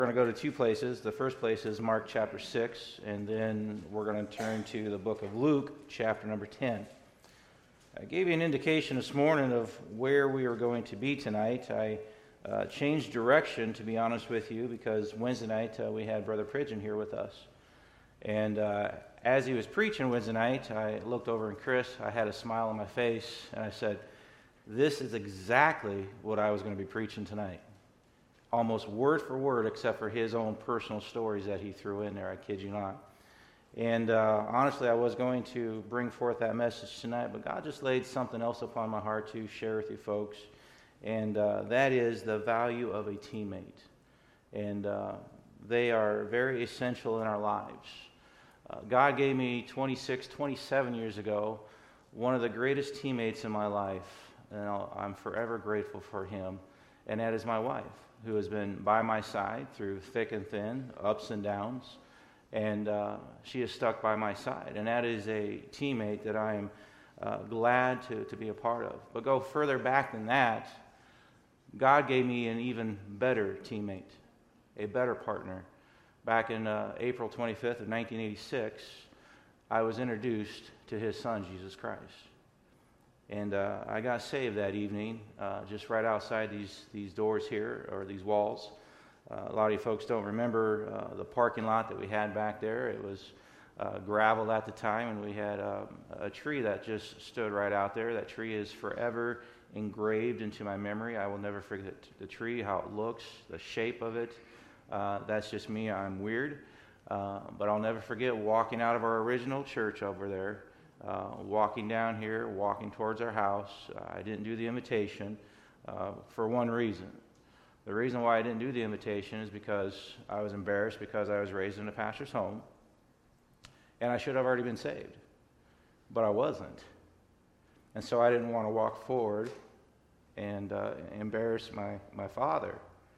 We're going to go to two places. The first place is Mark chapter 6, and then we're going to turn to the book of Luke chapter number 10. I gave you an indication this morning of where we are going to be tonight. I changed direction, to be honest with you, because Wednesday night we had Brother Pridgeon here with us. And as he was preaching Wednesday night, I looked over at Chris. I had a smile on my face, and I said, this is exactly what I was going to be preaching tonight. Almost word for word, except for his own personal stories that he threw in there. I kid you not. And honestly, I was going to bring forth that message tonight, but God just laid something else upon my heart to share with you folks, and that is the value of a teammate. And they are very essential in our lives. God gave me 27 years ago, one of the greatest teammates in my life, and I'm forever grateful for him, and that is my wife, who has been by my side through thick and thin, ups and downs, and she is stuck by my side. And that is a teammate that I am glad to be a part of. But go further back than that, God gave me an even better teammate, a better partner. Back in April 25th of 1986, I was introduced to his son, Jesus Christ. And I got saved that evening, just right outside these doors here, or these walls. A lot of you folks don't remember the parking lot that we had back there. It was gravel at the time, and we had a tree that just stood right out there. That tree is forever engraved into my memory. I will never forget the tree, how it looks, the shape of it. That's just me. I'm weird. But I'll never forget walking out of our original church over there. Walking down here, walking towards our house. I didn't do the invitation for one reason. The reason why I didn't do the invitation is because I was embarrassed because I was raised in a pastor's home, and I should have already been saved, but I wasn't. And so I didn't want to walk forward and embarrass my father.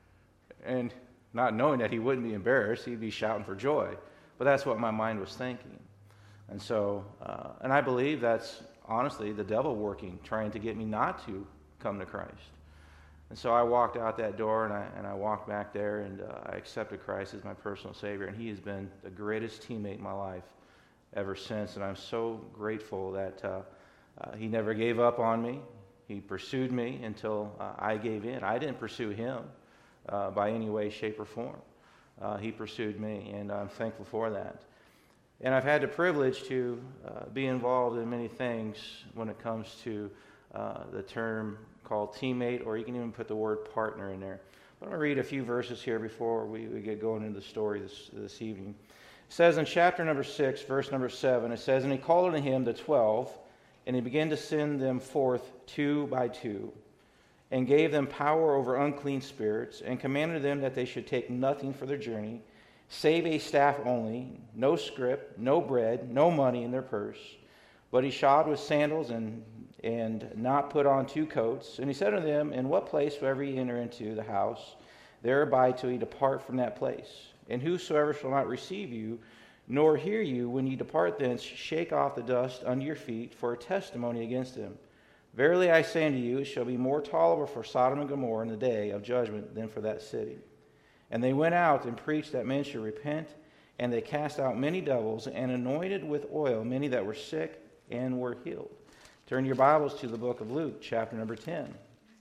And not knowing that he wouldn't be embarrassed, he'd be shouting for joy. But that's what my mind was thinking. And so, and I believe that's honestly the devil working, trying to get me not to come to Christ. And so I walked out that door, and I walked back there, and I accepted Christ as my personal Savior. And he has been the greatest teammate in my life ever since. And I'm so grateful that he never gave up on me. He pursued me until I gave in. I didn't pursue him by any way, shape, or form. He pursued me, and I'm thankful for that. And I've had the privilege to be involved in many things when it comes to the term called teammate, or you can even put the word partner in there. But I'm going to read a few verses here before we get going into the story this evening. It says in chapter number 6, verse number 7, it says, "And he called unto him the 12, and he began to send them forth 2 by 2, and gave them power over unclean spirits, and commanded them that they should take nothing for their journey, save a staff only, no scrip, no bread, no money in their purse. But he shod with sandals, and not put on 2 coats. And he said unto them, In what place soever ye enter into the house, there abide till ye depart from that place. And whosoever shall not receive you, nor hear you when ye depart thence, shake off the dust under your feet for a testimony against him. Verily I say unto you, it shall be more tolerable for Sodom and Gomorrah in the day of judgment than for that city. And they went out and preached that men should repent, and they cast out many devils, and anointed with oil many that were sick, and were healed." Turn your Bibles to the book of Luke, chapter number 10.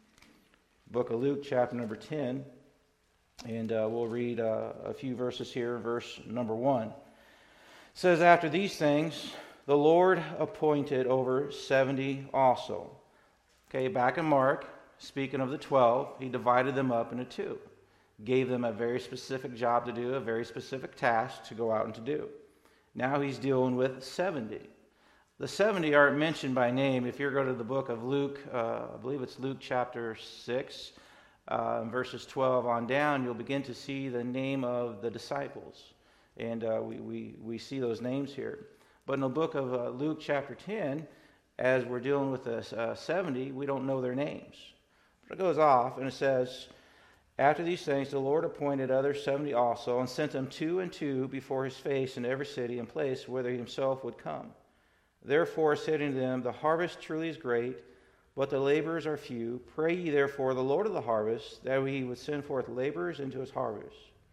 Book of Luke, chapter number 10, and we'll read a few verses here. Verse number 1. It says, "After these things, the Lord appointed over 70 also." Okay, back in Mark, speaking of the 12, he divided them up into 2. Gave them a very specific job to do, a very specific task to go out and to do. Now he's dealing with 70. The 70 aren't mentioned by name. If you go to the book of Luke, I believe it's Luke chapter 6, verses 12 on down, you'll begin to see the name of the disciples. And we see those names here. But in the book of Luke chapter 10, as we're dealing with the 70, we don't know their names. But it goes off, and it says, "After these things, the Lord appointed other 70 also, and sent them 2 and 2 before his face in every city and place whither he himself would come. Therefore said unto them, The harvest truly is great, but the laborers are few. Pray ye therefore the Lord of the harvest, that he would send forth laborers into his harvest.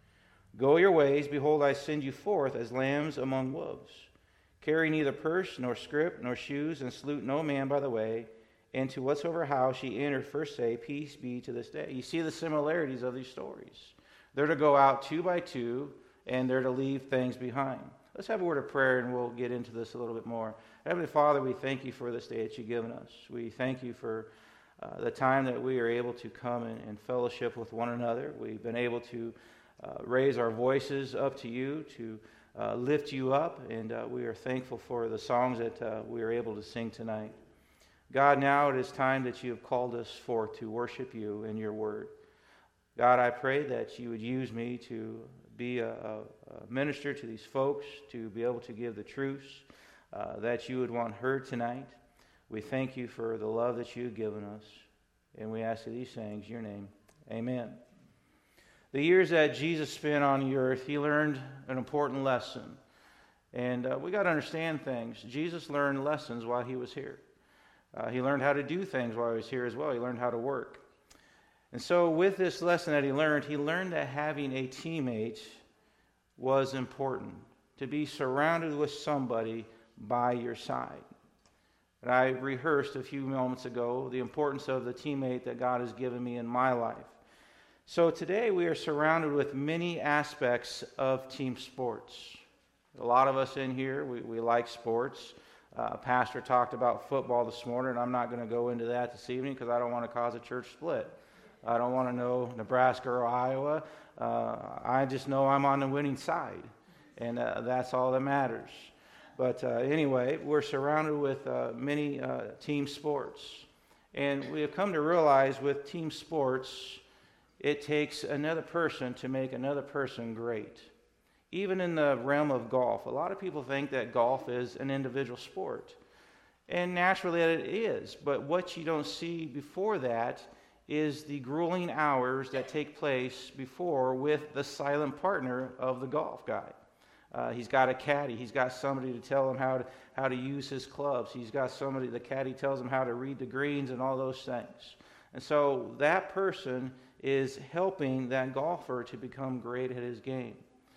Go your ways, behold, I send you forth as lambs among wolves. Carry neither purse, nor scrip, nor shoes, and salute no man by the way. And to whatsoever house ye enter, first say, Peace be to this day. You see the similarities of these stories. They're to go out two by two, and they're to leave things behind. Let's have a word of prayer, and we'll get into this a little bit more. Heavenly Father, we thank you for this day that you've given us. We thank you for the time that we are able to come and fellowship with one another. We've been able to raise our voices up to you, to lift you up, and we are thankful for the songs that we are able to sing tonight. God, now it is time that you have called us forth to worship you in your word. God, I pray that you would use me to be a minister to these folks, to be able to give the truths that you would want heard tonight. We thank you for the love that you've given us, and we ask these things in your name. Amen. The years that Jesus spent on the earth, he learned an important lesson. And we got to understand things. Jesus learned lessons while he was here. He learned how to do things while he was here as well. He learned how to work. And so with this lesson that he learned that having a teammate was important, to be surrounded with somebody by your side. And I rehearsed a few moments ago the importance of the teammate that God has given me in my life. So today we are surrounded with many aspects of team sports. A lot of us in here, we like sports. Pastor talked about football this morning, and I'm not going to go into that this evening because I don't want to cause a church split. I don't want to know Nebraska or Iowa. I just know I'm on the winning side, and that's all that matters. But anyway, we're surrounded with many team sports. And we have come to realize with team sports, it takes another person to make another person great. Even in the realm of golf, a lot of people think that golf is an individual sport. And naturally it is. But what you don't see before that is the grueling hours that take place before with the silent partner of the golf guy. He's got a caddy. He's got somebody to tell him how to use his clubs. He's got somebody, the caddy tells him how to read the greens and all those things. And so that person is helping that golfer to become great at his game.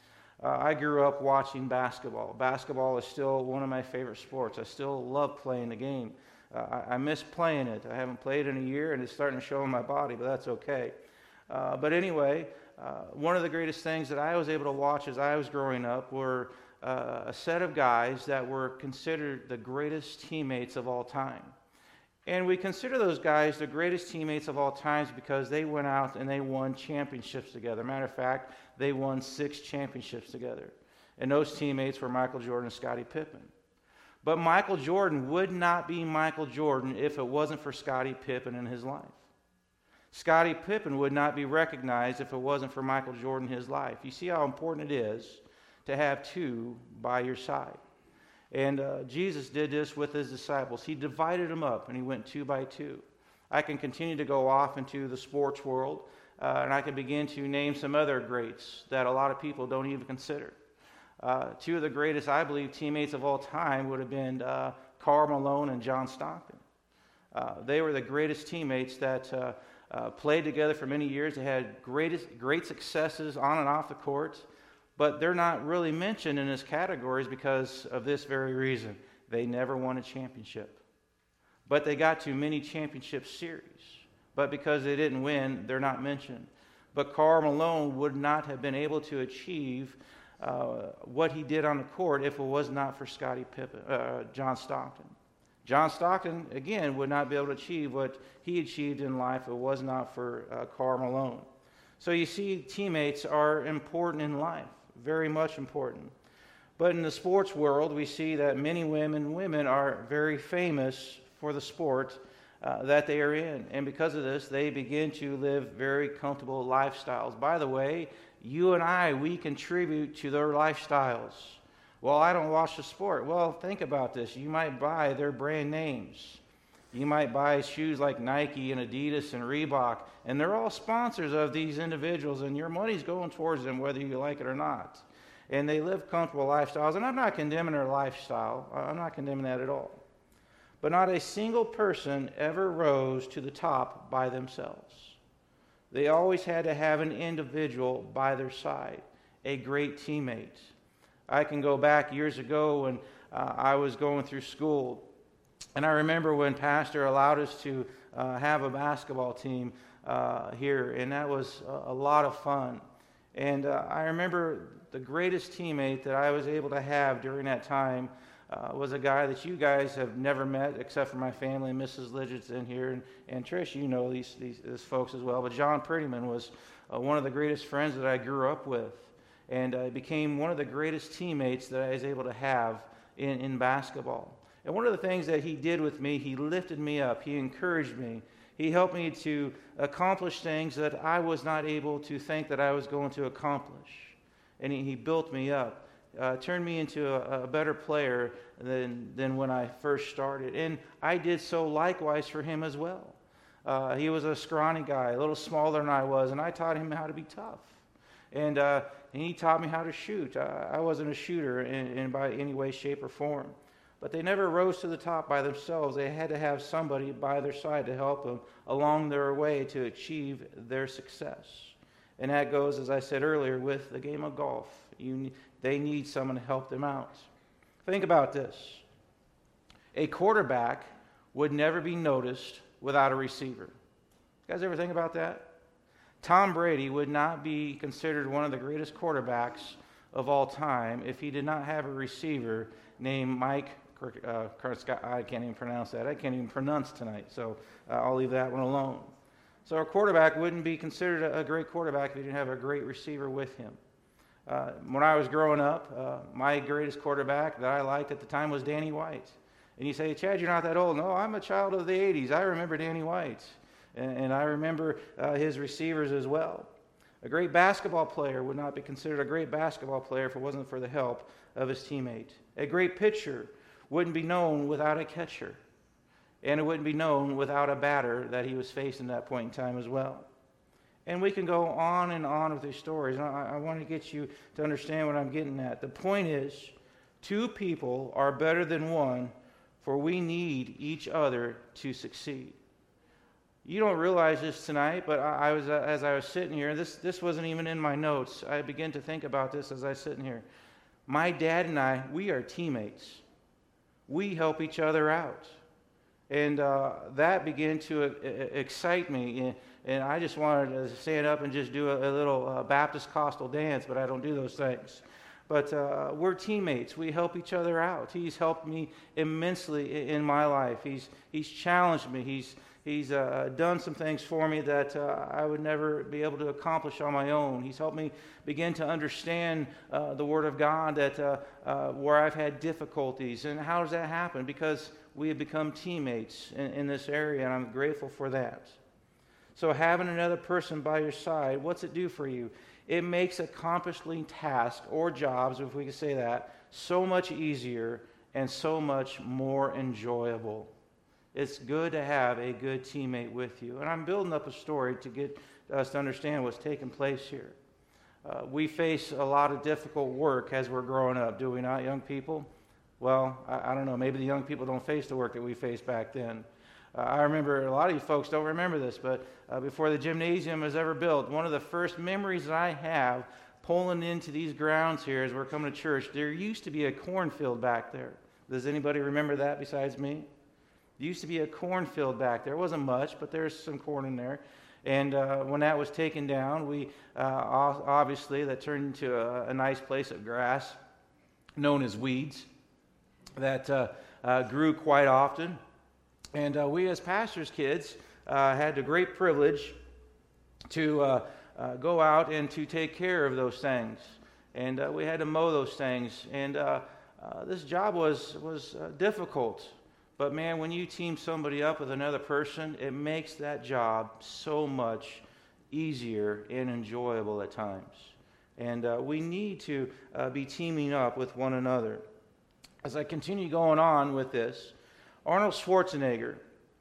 I grew up watching basketball. Basketball is still one of my favorite sports. I still love playing the game. I miss playing it. I haven't played in a year, and it's starting to show in my body, but that's okay. But anyway, one of the greatest things that I was able to watch as I was growing up were a set of guys that were considered the greatest teammates of all time. And we consider those guys the greatest teammates of all times because they went out and they won championships together. Matter of fact, they won 6 championships together. And those teammates were Michael Jordan and Scottie Pippen. But Michael Jordan would not be Michael Jordan if it wasn't for Scottie Pippen in his life. Scottie Pippen would not be recognized if it wasn't for Michael Jordan in his life. You see how important it is to have two by your side. And Jesus did this with his disciples. He divided them up, and he went 2 by 2. I can continue to go off into the sports world, and I can begin to name some other greats that a lot of people don't even consider. 2 of the greatest, I believe, teammates of all time would have been Karl Malone and John Stockton. They were the greatest teammates that played together for many years. They had great successes on and off the court. But they're not really mentioned in this categories because of this very reason. They never won a championship. But they got to many championship series. But because they didn't win, they're not mentioned. But Karl Malone would not have been able to achieve what he did on the court if it was not for John Stockton. John Stockton, again, would not be able to achieve what he achieved in life if it was not for Karl Malone. So you see, teammates are important in life. Very much important. But in the sports world, we see that many women are very famous for the sport that they are in. And because of this, they begin to live very comfortable lifestyles. By the way, you and I, we contribute to their lifestyles. Well, I don't watch the sport. Well, think about this. You might buy their brand names. You might buy shoes like Nike and Adidas and Reebok, and they're all sponsors of these individuals, and your money's going towards them whether you like it or not. And they live comfortable lifestyles, and I'm not condemning their lifestyle. I'm not condemning that at all. But not a single person ever rose to the top by themselves. They always had to have an individual by their side. a great teammate. I can go back years ago when I was going through school, and I remember when Pastor allowed us to have a basketball team here, and that was a lot of fun. And I remember the greatest teammate that I was able to have during that time was a guy that you guys have never met except for my family. Mrs. Lidgett's in here, and Trish, you know these folks as well. But John Prettyman was one of the greatest friends that I grew up with, and became one of the greatest teammates that I was able to have in basketball. And one of the things that he did with me, he lifted me up, he encouraged me. He helped me to accomplish things that I was not able to think that I was going to accomplish. And he built me up, turned me into a better player than when I first started. And I did so likewise for him as well. He was a scrawny guy, a little smaller than I was, and I taught him how to be tough. And he taught me how to shoot. I wasn't a shooter in by any way, shape, or form. But they never rose to the top by themselves. They had to have somebody by their side to help them along their way to achieve their success. And that goes, as I said earlier, with the game of golf. They need someone to help them out. Think about this. A quarterback would never be noticed without a receiver. You guys ever think about that? Tom Brady would not be considered one of the greatest quarterbacks of all time if he did not have a receiver named Mike I can't even pronounce that. I can't even pronounce tonight, so I'll leave that one alone. So a quarterback wouldn't be considered a great quarterback if he didn't have a great receiver with him. When I was growing up, my greatest quarterback that I liked at the time was Danny White. And you say, Chad, you're not that old. No, I'm a child of the 80s. I remember Danny White, and I remember his receivers as well. A great basketball player would not be considered a great basketball player if it wasn't for the help of his teammate. A great pitcher wouldn't be known without a catcher, and it wouldn't be known without a batter that he was facing at that point in time as well. And we can go on and on with these stories. I want to get you to understand what I'm getting at. The point is, two people are better than one, for we need each other to succeed. You don't realize this tonight, but as I was sitting here, this wasn't even in my notes. I began to think about this as I was sitting here. My dad and I, we are teammates. We help each other out. And that began to excite me. And I just wanted to stand up and just do a little Baptist Costal dance, but I don't do those things. But we're teammates. We help each other out. He's helped me immensely in my life. He's challenged me. He's done some things for me that I would never be able to accomplish on my own. He's helped me begin to understand the Word of God that where I've had difficulties. And how does that happen? Because we have become teammates in this area, and I'm grateful for that. So having another person by your side, what's it do for you? It makes accomplishing tasks or jobs, if we could say that, so much easier and so much more enjoyable. It's good to have a good teammate with you. And I'm building up a story to get us to understand what's taking place here. We face a lot of difficult work as we're growing up, do we not, young people? Well, I don't know. Maybe the young people don't face the work that we faced back then. I remember, a lot of you folks don't remember this, but before the gymnasium was ever built, one of the first memories that I have pulling into these grounds here as we're coming to church, there used to be a cornfield back there. Does anybody remember that besides me? There used to be a cornfield back there. It wasn't much, but there's some corn in there. And when that was taken down, we obviously that turned into a nice place of grass known as weeds that grew quite often. And we as pastors' kids had the great privilege to go out and to take care of those things. And we had to mow those things. And this job was difficult. But man, when you team somebody up with another person, it makes that job so much easier and enjoyable at times. And we need to be teaming up with one another. As I continue going on with this, Arnold Schwarzenegger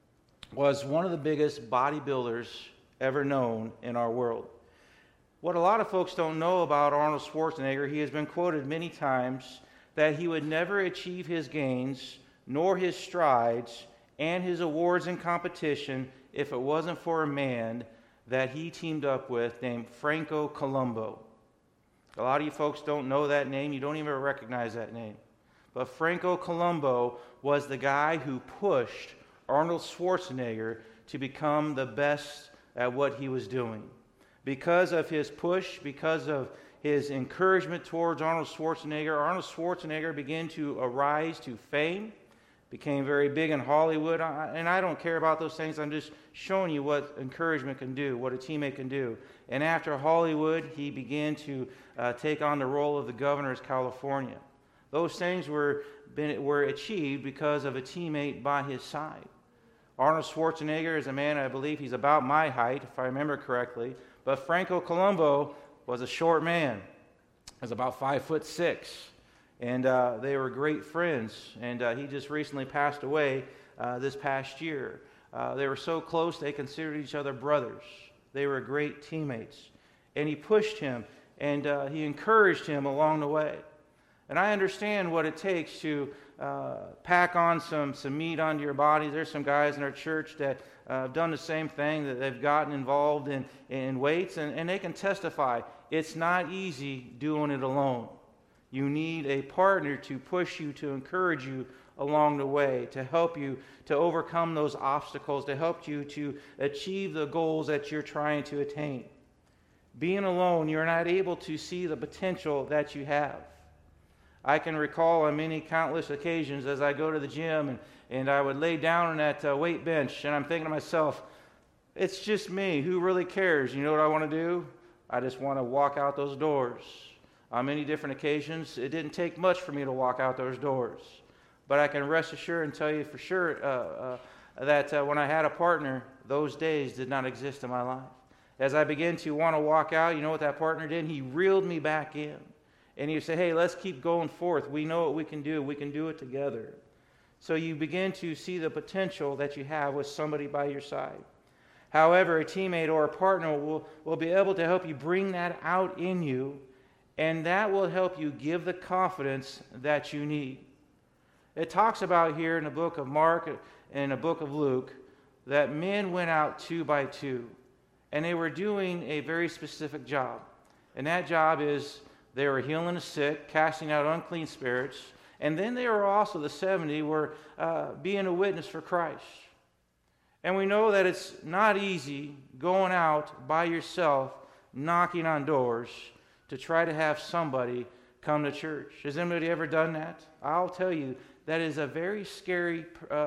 was one of the biggest bodybuilders ever known in our world. What a lot of folks don't know about Arnold Schwarzenegger, he has been quoted many times that he would never achieve his gains nor his strides and his awards in competition if it wasn't for a man that he teamed up with named Franco Columbu. A lot of you folks don't know that name. You don't even recognize that name. But Franco Columbu was the guy who pushed Arnold Schwarzenegger to become the best at what he was doing. Because of his push, because of his encouragement towards Arnold Schwarzenegger began to arise to fame, became very big in Hollywood. And I don't care about those things. I'm just showing you what encouragement can do, what a teammate can do. And after Hollywood, he began to take on the role of the governor of California. Those things were achieved because of a teammate by his side. Arnold Schwarzenegger is a man, I believe he's about my height, if I remember correctly. But Franco Columbu was a short man. He was about 5'6". And they were great friends. And he just recently passed away this past year. They were so close, they considered each other brothers. They were great teammates. And he pushed him, and he encouraged him along the way. And I understand what it takes to pack on some meat onto your body. There's some guys in our church that have done the same thing, that they've gotten involved in weights, and they can testify. It's not easy doing it alone. You need a partner to push you, to encourage you along the way, to help you to overcome those obstacles, to help you to achieve the goals that you're trying to attain. Being alone, you're not able to see the potential that you have. I can recall on many countless occasions as I go to the gym and I would lay down on that weight bench, and I'm thinking to myself, it's just me. Who really cares? You know what I want to do? I just want to walk out those doors. On many different occasions, it didn't take much for me to walk out those doors. But I can rest assured and tell you for sure that when I had a partner, those days did not exist in my life. As I began to want to walk out, you know what that partner did? He reeled me back in. And he would say, hey, let's keep going forth. We know what we can do. We can do it together. So you begin to see the potential that you have with somebody by your side. However, a teammate or a partner will be able to help you bring that out in you, and that will help you give the confidence that you need. It talks about here in the book of Mark and the book of Luke that men went out 2 by 2, and they were doing a very specific job. And that job is they were healing the sick, casting out unclean spirits, and then they were also, the 70, were being a witness for Christ. And we know that it's not easy going out by yourself, knocking on doors, to try to have somebody come to church. Has anybody ever done that? I'll tell you, that is a very scary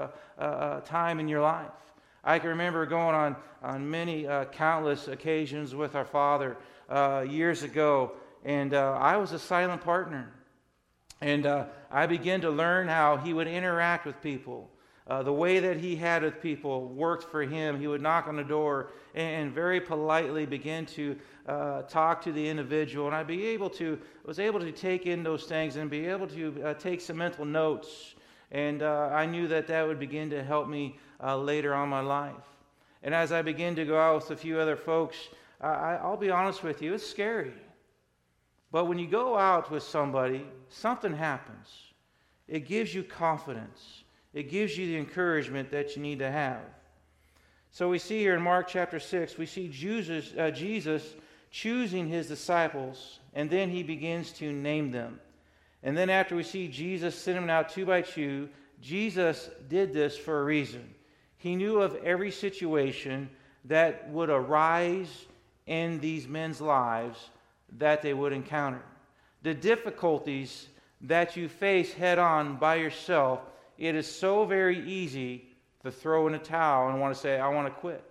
time in your life. I can remember going on many countless occasions with our father years ago, and I was a silent partner. And I began to learn how he would interact with people. The way that he had with people worked for him. He would knock on the door and very politely begin to talk to the individual. And I was able to take in those things and be able to take some mental notes. And I knew that would begin to help me later on in my life. And as I began to go out with a few other folks, I'll be honest with you, it's scary. But when you go out with somebody, something happens. It gives you confidence. It gives you the encouragement that you need to have. So we see here in Mark chapter 6, we see Jesus choosing his disciples, and then he begins to name them. And then after we see Jesus send them out 2 by 2, Jesus did this for a reason. He knew of every situation that would arise in these men's lives that they would encounter. The difficulties that you face head on by yourself, it is so very easy to throw in a towel and want to say, I want to quit.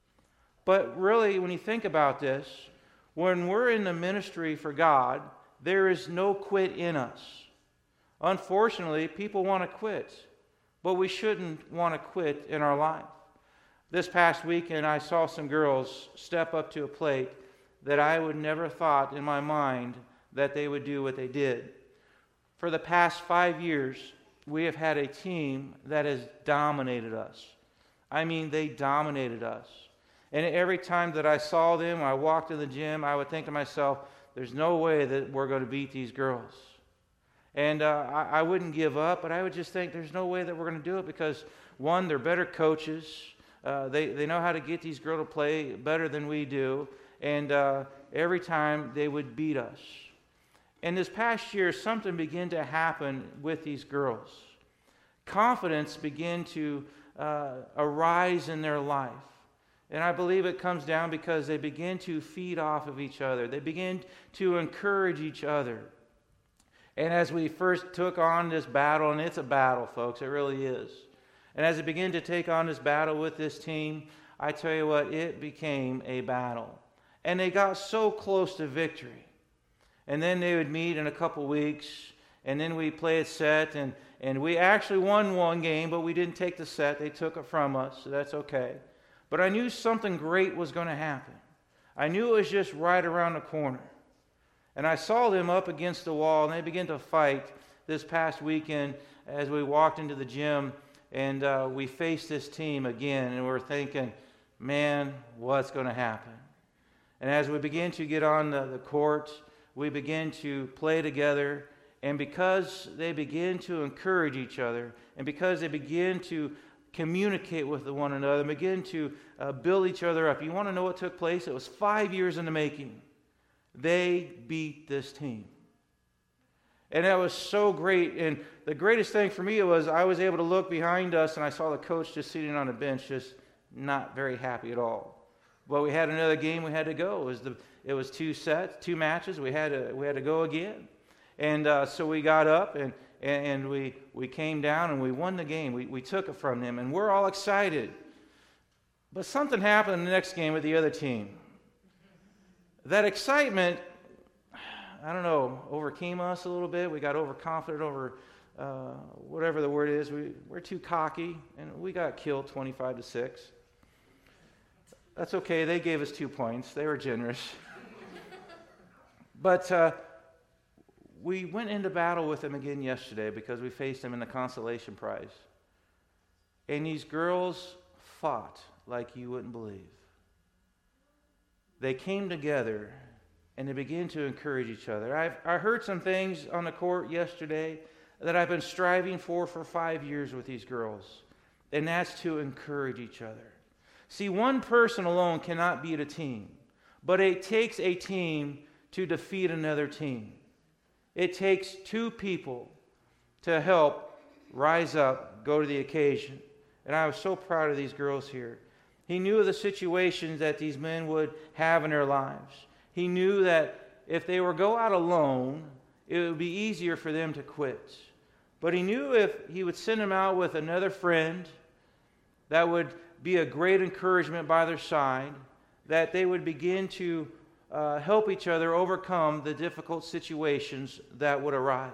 But really, when you think about this, when we're in the ministry for God, there is no quit in us. Unfortunately, people want to quit, but we shouldn't want to quit in our life. This past weekend, I saw some girls step up to a plate that I would never thought in my mind that they would do what they did. For the past 5 years, we have had a team that has dominated us. I mean, they dominated us. And every time that I saw them, I walked in the gym, I would think to myself, there's no way that we're going to beat these girls. And I wouldn't give up, but I would just think there's no way that we're going to do it because, one, they're better coaches. They know how to get these girls to play better than we do. And every time they would beat us. And this past year, something began to happen with these girls. Confidence began to arise in their life. And I believe it comes down because they begin to feed off of each other. They begin to encourage each other. And as we first took on this battle, and it's a battle, folks, it really is. And as we begin to take on this battle with this team, I tell you what, it became a battle. And they got so close to victory. And then they would meet in a couple weeks, and then we play a set, and we actually won one game, but we didn't take the set. They took it from us, so that's okay. But I knew something great was going to happen. I knew it was just right around the corner. And I saw them up against the wall, and they began to fight this past weekend as we walked into the gym, and we faced this team again, and we're thinking, man, what's going to happen? And as we begin to get on the court, we begin to play together, and because they begin to encourage each other, and because they begin to communicate with one another, begin to build each other up. You want to know what took place? It was 5 years in the making. They beat this team. And that was so great. And the greatest thing for me was I was able to look behind us, and I saw the coach just sitting on a bench, just not very happy at all. But we had another game we had to go. It was 2 sets, 2 matches. We had to go again. And so we got up, and we came down, and we won the game. We took it from them, and we're all excited. But something happened in the next game with the other team. That excitement, I don't know, overcame us a little bit. We got overconfident over whatever the word is. We're too cocky, and we got killed 25-6. That's okay. They gave us 2 points. They were generous. But we went into battle with them again yesterday because we faced them in the consolation prize. And these girls fought like you wouldn't believe. They came together and they began to encourage each other. I heard some things on the court yesterday that I've been striving for 5 years with these girls, and that's to encourage each other. See, one person alone cannot beat a team, but it takes a team to defeat another team. It takes 2 people to help rise up, go to the occasion. And I was so proud of these girls here. He knew of the situations that these men would have in their lives. He knew that if they were go out alone, it would be easier for them to quit. But he knew if he would send them out with another friend that would be a great encouragement by their side, that they would begin to help each other overcome the difficult situations that would arise.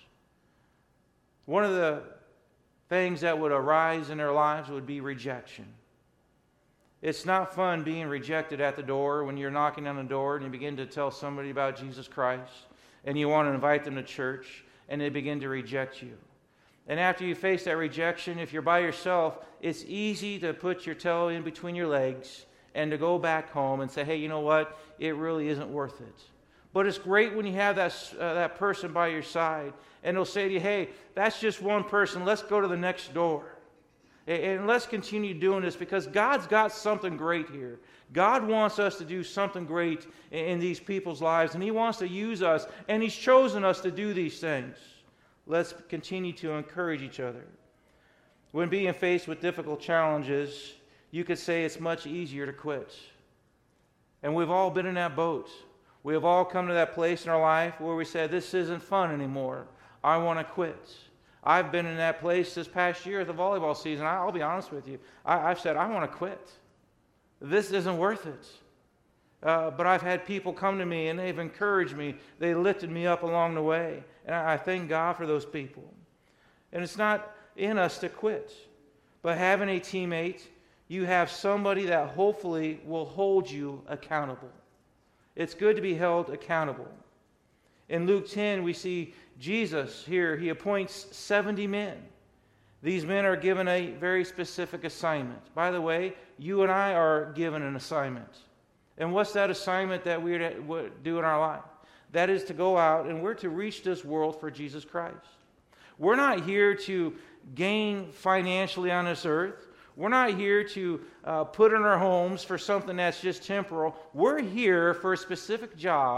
One of the things that would arise in their lives would be rejection. It's not fun being rejected at the door when you're knocking on the door and you begin to tell somebody about Jesus Christ and you want to invite them to church and they begin to reject you. And after you face that rejection, if you're by yourself, it's easy to put your toe in between your legs and to go back home and say, hey, you know what? It really isn't worth it. But it's great when you have that person by your side and they'll say to you, hey, that's just one person. Let's go to the next door. And let's continue doing this because God's got something great here. God wants us to do something great in these people's lives, and He wants to use us, and He's chosen us to do these things. Let's continue to encourage each other. When being faced with difficult challenges, you could say it's much easier to quit. And we've all been in that boat. We have all come to that place in our life where we said, this isn't fun anymore. I want to quit. I've been in that place this past year at the volleyball season. I'll be honest with you. I've said, I want to quit. This isn't worth it. But I've had people come to me and they've encouraged me. They lifted me up along the way. And I thank God for those people. And it's not in us to quit. But having a teammate, you have somebody that hopefully will hold you accountable. It's good to be held accountable. In Luke 10, we see Jesus here. He appoints 70 men. These men are given a very specific assignment. By the way, you and I are given an assignment. And what's that assignment that we do in our life? That is to go out and we're to reach this world for Jesus Christ. We're not here to gain financially on this earth. We're not here to put in our homes for something that's just temporal. We're here for a specific job,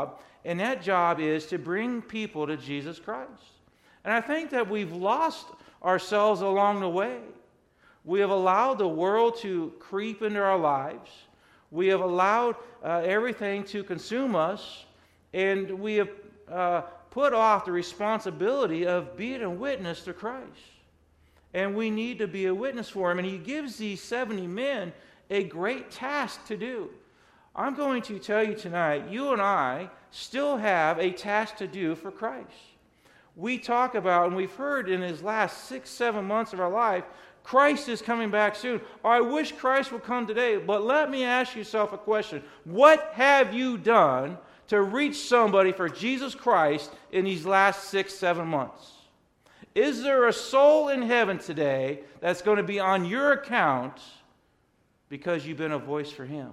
And that job is to bring people to Jesus Christ. And I think that we've lost ourselves along the way. We have allowed the world to creep into our lives. We have allowed everything to consume us. And we have put off the responsibility of being a witness to Christ. And we need to be a witness for Him. And He gives these 70 men a great task to do. I'm going to tell you tonight, you and I still have a task to do for Christ. We talk about, and we've heard in His last 6-7 months of our life, Christ is coming back soon. I wish Christ would come today, but let me ask yourself a question. What have you done to reach somebody for Jesus Christ in these last 6-7 months? Is there a soul in heaven today that's going to be on your account because you've been a voice for Him?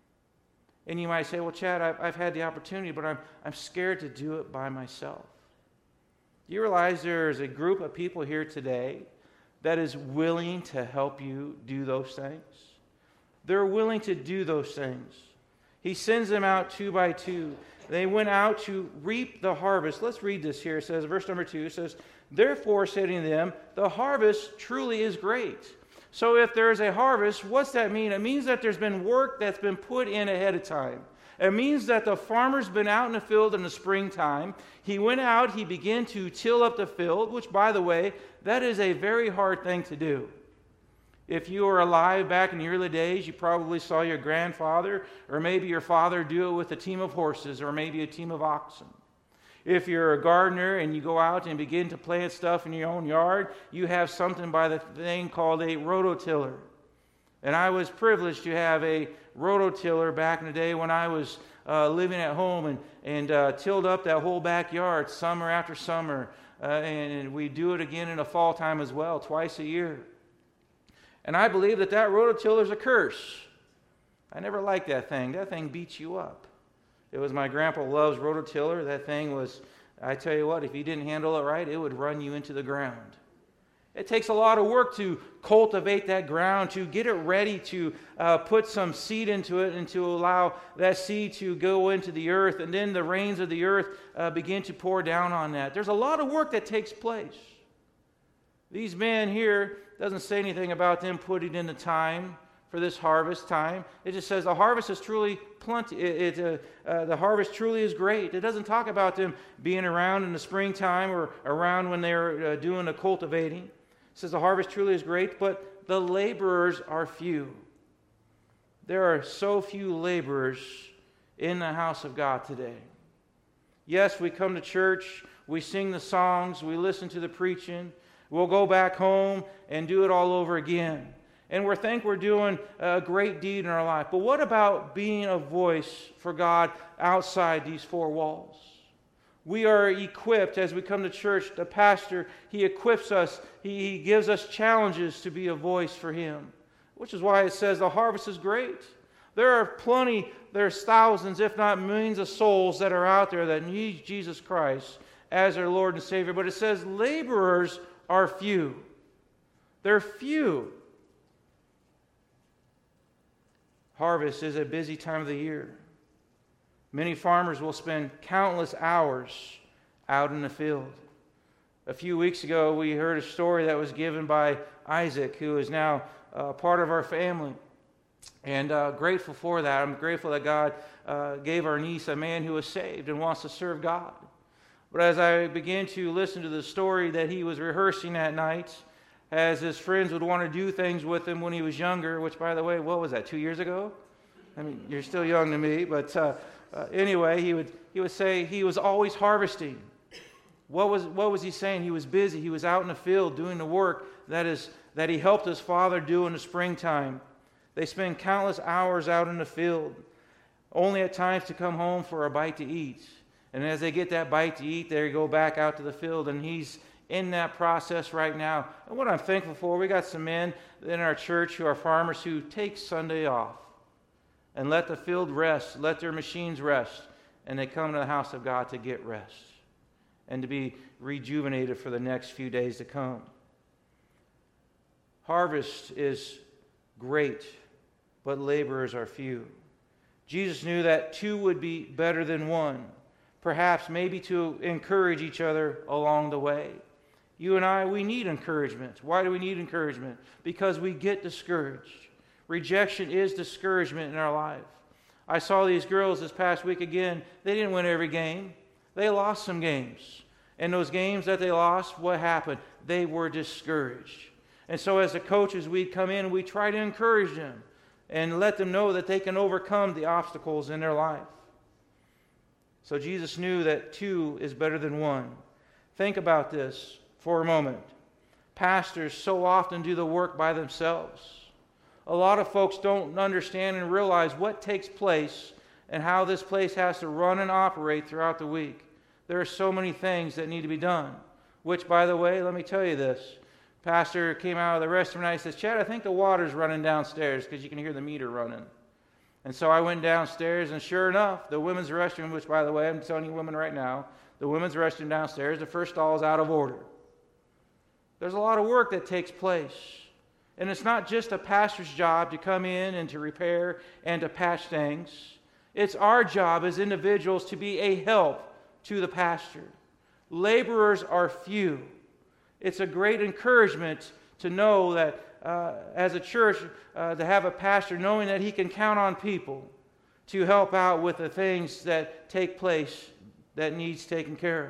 And you might say, well, Chad, I've had the opportunity, but I'm scared to do it by myself. Do you realize there's a group of people here today that is willing to help you do those things? They're willing to do those things. He sends them out 2 by 2. They went out to reap the harvest. Let's read this here. It says, verse number 2, it says, therefore, saying to them, the harvest truly is great. So if there is a harvest, what's that mean? It means that there's been work that's been put in ahead of time. It means that the farmer's been out in the field in the springtime. He went out, he began to till up the field, which, by the way, that is a very hard thing to do. If you were alive back in the early days, you probably saw your grandfather or maybe your father do it with a team of horses or maybe a team of oxen. If you're a gardener and you go out and begin to plant stuff in your own yard, you have something by the thing called a rototiller. And I was privileged to have a rototiller back in the day when I was living at home and tilled up that whole backyard summer after summer. And we do it again in the fall time as well, twice a year. And I believe that rototiller is a curse. I never liked that thing. That thing beats you up. It was my grandpa loves rototiller. That thing was, I tell you what, if you didn't handle it right, it would run you into the ground. It takes a lot of work to cultivate that ground, to get it ready to put some seed into it and to allow that seed to go into the earth. And then the rains of the earth begin to pour down on that. There's a lot of work that takes place. These men here, doesn't say anything about them putting in the time for this harvest time. It just says the harvest is truly plenty. The harvest truly is great. It doesn't talk about them being around in the springtime or around when they're doing the cultivating. It says the harvest truly is great, but the laborers are few. There are so few laborers in the house of God today. Yes, we come to church, we sing the songs, we listen to the preaching, we'll go back home and do it all over again. And we think we're doing a great deed in our life. But what about being a voice for God outside these four walls? We are equipped as we come to church. The pastor, he equips us. He gives us challenges to be a voice for Him. Which is why it says the harvest is great. There's thousands, if not millions of souls that are out there that need Jesus Christ as their Lord and Savior. But it says laborers are few. They're few. Harvest is a busy time of the year. Many farmers will spend countless hours out in the field. A few weeks ago, we heard a story that was given by Isaac, who is now part of our family. And grateful for that. I'm grateful that God gave our niece a man who is saved and wants to serve God. But as I began to listen to the story that he was rehearsing that night, as his friends would want to do things with him when he was younger, which, by the way, what was that, 2 years ago? I mean, you're still young to me, but anyway, he would say he was always harvesting. What was he saying? He was busy. He was out in the field doing the work that he helped his father do in the springtime. They spend countless hours out in the field, only at times to come home for a bite to eat. And as they get that bite to eat, they go back out to the field, and he's in that process right now. And what I'm thankful for, we got some men in our church who are farmers who take Sunday off and let the field rest, let their machines rest, and they come to the house of God to get rest and to be rejuvenated for the next few days to come. Harvest is great, but laborers are few. Jesus knew that two would be better than one. perhaps maybe to encourage each other along the way. You and I, we need encouragement. Why do we need encouragement? Because we get discouraged. Rejection is discouragement in our life. I saw these girls this past week again. They didn't win every game. They lost some games. And those games that they lost, what happened? They were discouraged. And so as the coaches, we'd come in and we try to encourage them and let them know that they can overcome the obstacles in their life. So Jesus knew that 2 is better than 1. Think about this for a moment. Pastors so often do the work by themselves. A lot of folks don't understand and realize what takes place and how this place has to run and operate throughout the week. There are so many things that need to be done, which, by the way, let me tell you this. Pastor came out of the restroom and he says, Chad, I think the water's running downstairs because you can hear the meter running. And so I went downstairs, and sure enough, the women's restroom, which, by the way, I'm telling you women right now, the women's restroom downstairs, the first stall is out of order. There's a lot of work that takes place. And it's not just a pastor's job to come in and to repair and to patch things. It's our job as individuals to be a help to the pastor. Laborers are few. It's a great encouragement to know that as a church, to have a pastor knowing that he can count on people to help out with the things that take place that needs taken care of.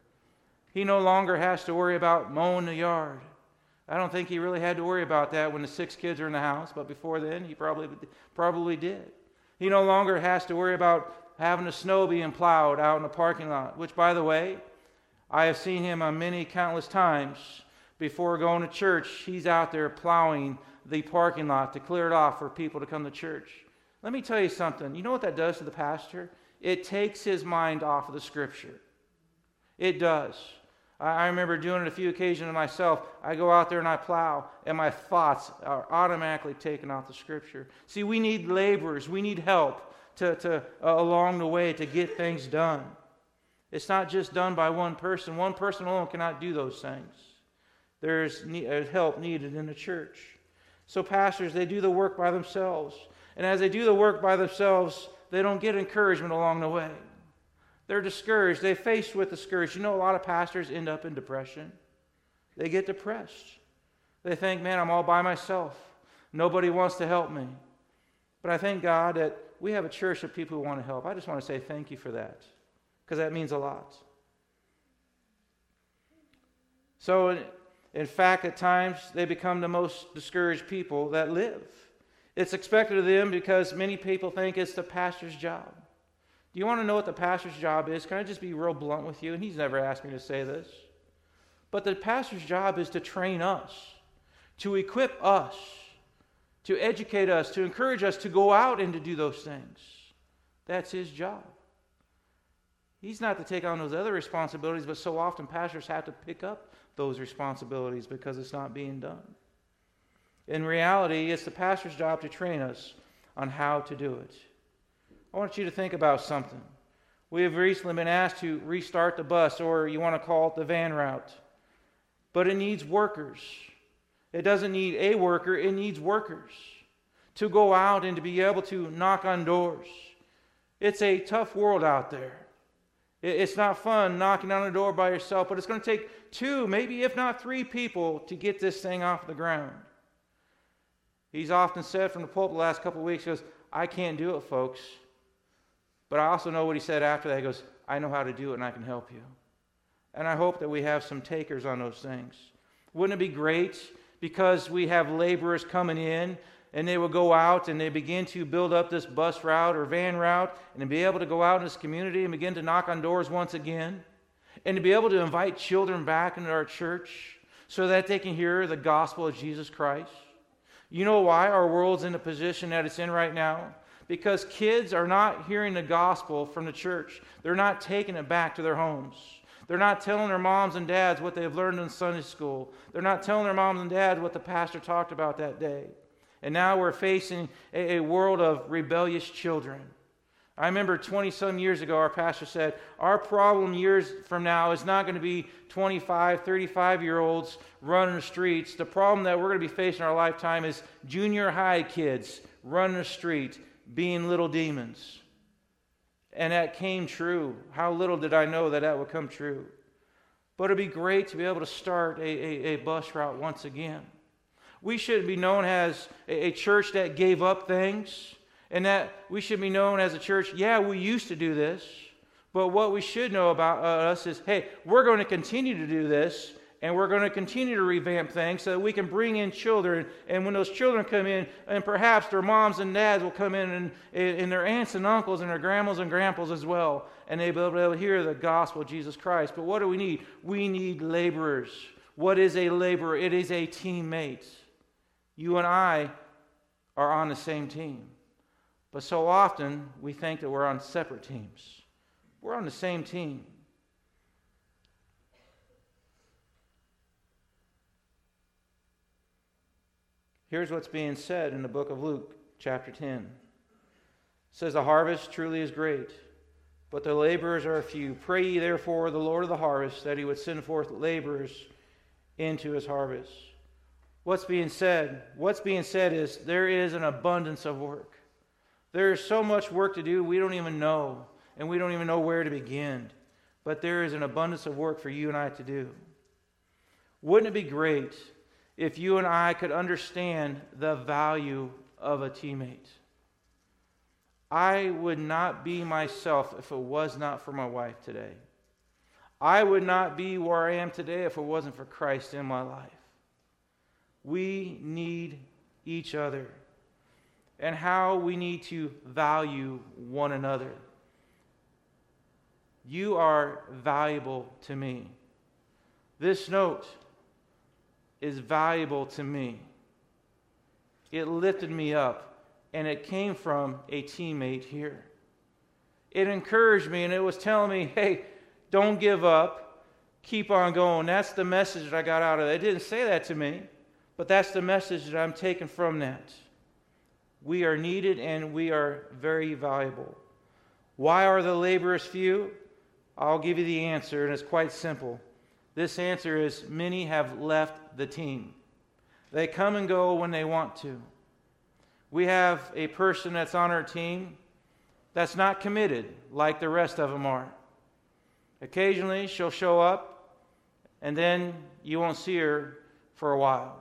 He no longer has to worry about mowing the yard. I don't think he really had to worry about that when the 6 kids are in the house, but before then he probably did. He no longer has to worry about having the snow being plowed out in the parking lot, which, by the way, I have seen him on many countless times. Before going to church, he's out there plowing the parking lot to clear it off for people to come to church. Let me tell you something. You know what that does to the pastor? It takes his mind off of the Scripture. It does. I remember doing it a few occasions myself. I go out there and I plow, and my thoughts are automatically taken off the Scripture. See, we need laborers. We need help to along the way to get things done. It's not just done by one person. One person alone cannot do those things. There's help needed in the church. So pastors, they do the work by themselves. And as they do the work by themselves, they don't get encouragement along the way. They're discouraged. They're faced with discouragement. You know, a lot of pastors end up in depression. They get depressed. They think, man, I'm all by myself. Nobody wants to help me. But I thank God that we have a church of people who want to help. I just want to say thank you for that, because that means a lot. So, in fact, at times, they become the most discouraged people that live. It's expected of them because many people think it's the pastor's job. Do you want to know what the pastor's job is? Can I just be real blunt with you? And he's never asked me to say this. But the pastor's job is to train us, to equip us, to educate us, to encourage us to go out and to do those things. That's his job. He's not to take on those other responsibilities, but so often pastors have to pick up those responsibilities because it's not being done. In reality, it's the pastor's job to train us on how to do it. I want you to think about something. We have recently been asked to restart the bus, or you want to call it the van route. But it needs workers. It doesn't need a worker, it needs workers to go out and to be able to knock on doors. It's a tough world out there. It's not fun knocking on a door by yourself, but it's going to take 2, maybe if not 3 people to get this thing off the ground. He's often said from the pulpit the last couple of weeks, he goes, I can't do it, folks. But I also know what he said after that. He goes, I know how to do it and I can help you. And I hope that we have some takers on those things. Wouldn't it be great because we have laborers coming in and they will go out and they begin to build up this bus route or van route and to be able to go out in this community and begin to knock on doors once again and to be able to invite children back into our church so that they can hear the gospel of Jesus Christ. You know why our world's in the position that it's in right now? Because kids are not hearing the gospel from the church. They're not taking it back to their homes. They're not telling their moms and dads what they've learned in Sunday school. They're not telling their moms and dads what the pastor talked about that day. And now we're facing a world of rebellious children. I remember 20-some years ago, our pastor said, our problem years from now is not going to be 25, 35-year-olds running the streets. The problem that we're going to be facing in our lifetime is junior high kids running the street, being little demons. And that came true. How little did I know that that would come true. But it'd be great to be able to start a bus route once again. We should be known as a church that gave up things, and that we should be known as a church, yeah, we used to do this, but what we should know about us is, hey, we're going to continue to do this, and we're going to continue to revamp things so that we can bring in children. And when those children come in, and perhaps their moms and dads will come in, and their aunts and uncles and their grandmas and grandpas as well, and they'll be able to hear the gospel of Jesus Christ. But what do we need? We need laborers. What is a laborer? It is a teammate. You and I are on the same team. But so often we think that we're on separate teams. We're on the same team. Here's what's being said in the book of Luke, chapter 10. It says, "The harvest truly is great, but the laborers are few. Pray ye therefore the Lord of the harvest, that he would send forth laborers into his harvest." What's being said? What's being said is there is an abundance of work. There is so much work to do we don't even know, and we don't even know where to begin. But there is an abundance of work for you and I to do. Wouldn't it be great if you and I could understand the value of a teammate? I would not be myself if it was not for my wife today. I would not be where I am today if it wasn't for Christ in my life. We need each other, and how we need to value one another. You are valuable to me. This note is valuable to me. It lifted me up, and it came from a teammate here. It encouraged me, and it was telling me, hey, don't give up. Keep on going. That's the message that I got out of it. It didn't say that to me, but that's the message that I'm taking from that. We are needed, and we are very valuable. Why are the laborers few? I'll give you the answer, and it's quite simple. This answer is many have left the team. They come and go when they want to. We have a person that's on our team that's not committed like the rest of them are. Occasionally she'll show up, and then you won't see her for a while.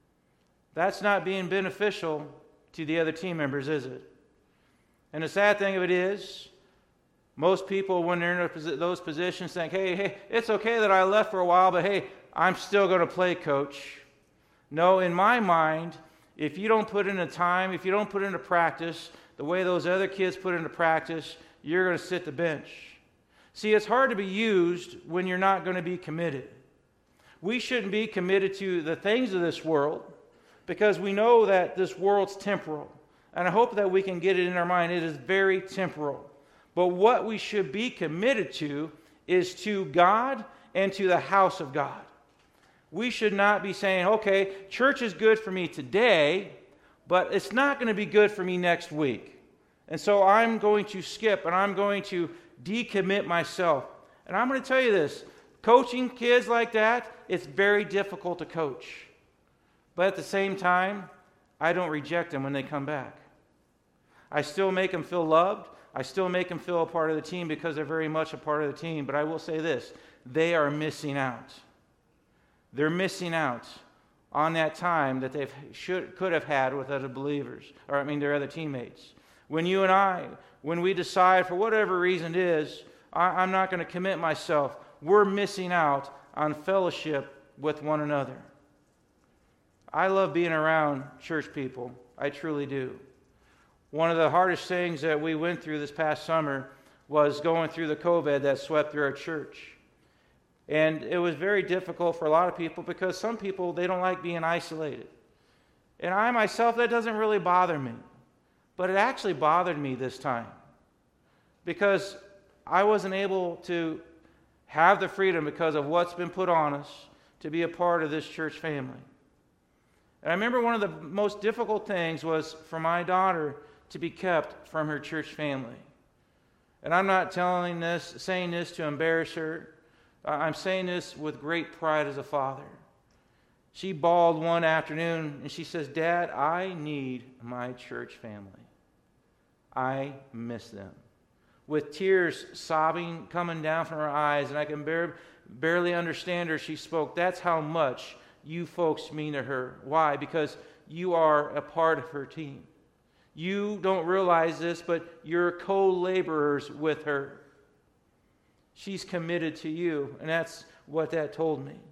That's not being beneficial to the other team members, is it? And the sad thing of it is, most people, when they're in those positions, think, hey, it's okay that I left for a while, but hey, I'm still going to play, coach. No, in my mind, if you don't put in the time, if you don't put into practice the way those other kids put into practice, you're going to sit the bench. See, it's hard to be used when you're not going to be committed. We shouldn't be committed to the things of this world, because we know that this world's temporal. And I hope that we can get it in our mind. It is very temporal. But what we should be committed to is to God and to the house of God. We should not be saying, okay, church is good for me today, but it's not going to be good for me next week. And so I'm going to skip, and I'm going to decommit myself. And I'm going to tell you this, coaching kids like that, it's very difficult to coach. But at the same time, I don't reject them when they come back. I still make them feel loved. I still make them feel a part of the team because they're very much a part of the team. But I will say this, they are missing out. They're missing out on that time that they could have had with other believers, their other teammates. When you and I, when we decide for whatever reason it is, I'm not going to commit myself, we're missing out on fellowship with one another. I love being around church people. I truly do. One of the hardest things that we went through this past summer was going through the COVID that swept through our church. And it was very difficult for a lot of people because some people, they don't like being isolated. And I myself, that doesn't really bother me. But it actually bothered me this time because I wasn't able to have the freedom because of what's been put on us to be a part of this church family. And I remember one of the most difficult things was for my daughter to be kept from her church family. And I'm not saying this to embarrass her. I'm saying this with great pride as a father. She bawled one afternoon and she says, "Dad, I need my church family. I miss them." with tears sobbing coming down from her eyes, and I can barely understand her. She spoke. That's how much you folks mean to her. Why? Because you are a part of her team. You don't realize this, but you're co-laborers with her. She's committed to you, and that's what that told me.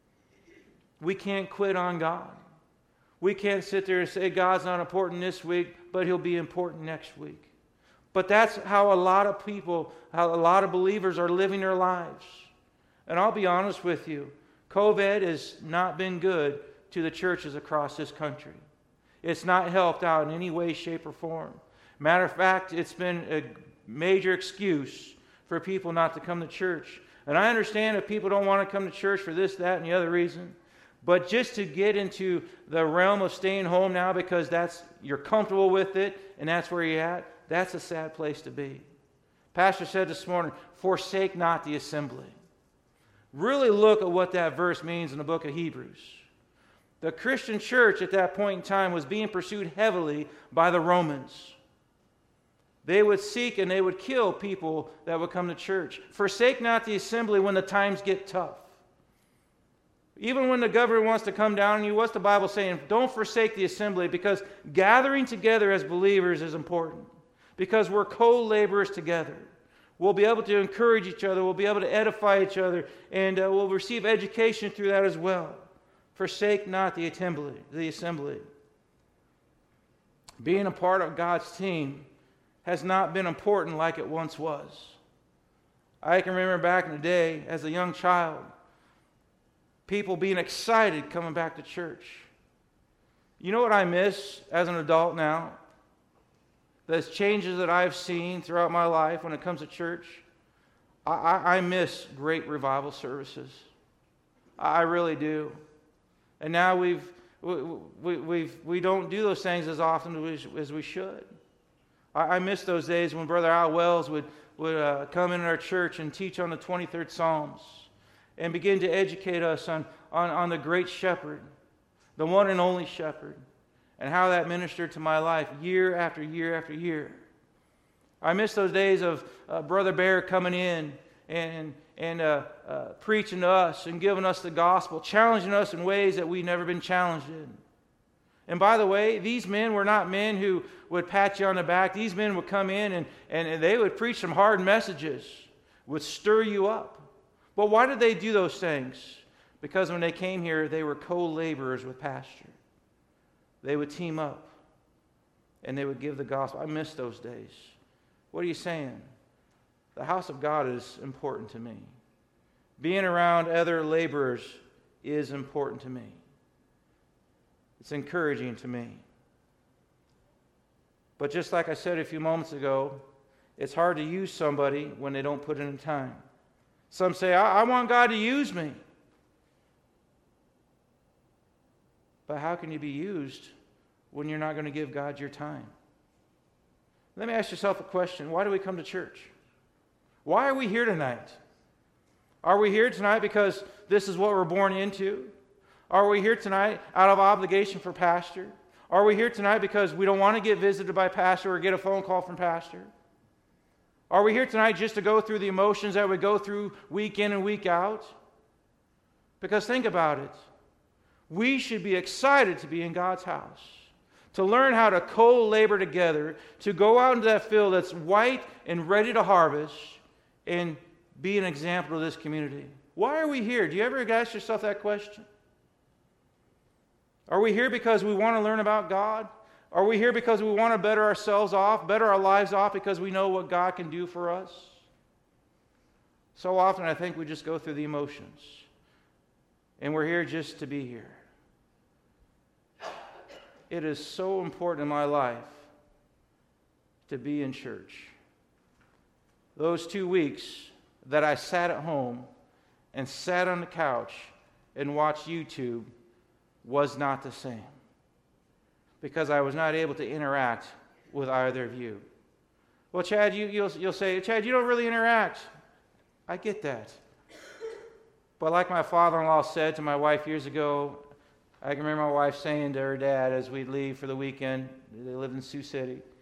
We can't quit on God. We can't sit there and say God's not important this week, but He'll be important next week. But that's how a lot of people, how a lot of believers are living their lives. And I'll be honest with you, COVID has not been good to the churches across this country. It's not helped out in any way, shape, or form. Matter of fact, it's been a major excuse for people not to come to church. And I understand if people don't want to come to church for this, that, and the other reason. But just to get into the realm of staying home now because you're comfortable with it and that's where you're at, that's a sad place to be. Pastor said this morning, forsake not the assembly. Really look at what that verse means in the book of Hebrews. The Christian church at that point in time was being pursued heavily by the Romans. They would seek and they would kill people that would come to church. Forsake not the assembly when the times get tough. Even when the government wants to come down on you, what's the Bible saying? Don't forsake the assembly, because gathering together as believers is important. Because we're co-laborers together. We'll be able to encourage each other. We'll be able to edify each other. And we'll receive education through that as well. Forsake not the assembly. Being a part of God's team has not been important like it once was. I can remember back in the day as a young child, people being excited coming back to church. You know what I miss as an adult now? Those changes that I've seen throughout my life when it comes to church. I miss great revival services. I really do. And now we don't do those things as often as we should. I miss those days when Brother Al Wells would come in our church and teach on the 23rd Psalms and begin to educate us on the great shepherd, the one and only shepherd, and how that ministered to my life year after year after year. I miss those days of Brother Bear coming in and preaching to us and giving us the gospel, challenging us in ways that we've never been challenged in. And by the way, these men were not men who would pat you on the back. These men would come in and they would preach some hard messages, would stir you up. But why did they do those things? Because when they came here, they were co-laborers with pastor. They would team up and they would give the gospel. I miss those days. What are you saying? The house of God is important to me. Being around other laborers is important to me. It's encouraging to me. But just like I said a few moments ago, it's hard to use somebody when they don't put in the time. Some say, I want God to use me. But how can you be used when you're not going to give God your time? Let me ask yourself a question. Why do we come to church? Why are we here tonight? Are we here tonight because this is what we're born into? Are we here tonight out of obligation for pastor? Are we here tonight because we don't want to get visited by pastor or get a phone call from pastor? Are we here tonight just to go through the emotions that we go through week in and week out? Because think about it. We should be excited to be in God's house, to learn how to co-labor together, to go out into that field that's white and ready to harvest and be an example to this community. Why are we here? Do you ever ask yourself that question? Are we here because we want to learn about God? Are we here because we want to better ourselves off, better our lives off because we know what God can do for us? So often I think we just go through the emotions. And we're here just to be here. It is so important in my life to be in church. Those 2 weeks that I sat at home and sat on the couch and watched YouTube was not the same, because I was not able to interact with either of you. Well, Chad, you'll say, Chad, you don't really interact. I get that. But like my father-in-law said to my wife years ago, I can remember my wife saying to her dad as we'd leave for the weekend, they lived in Sioux City,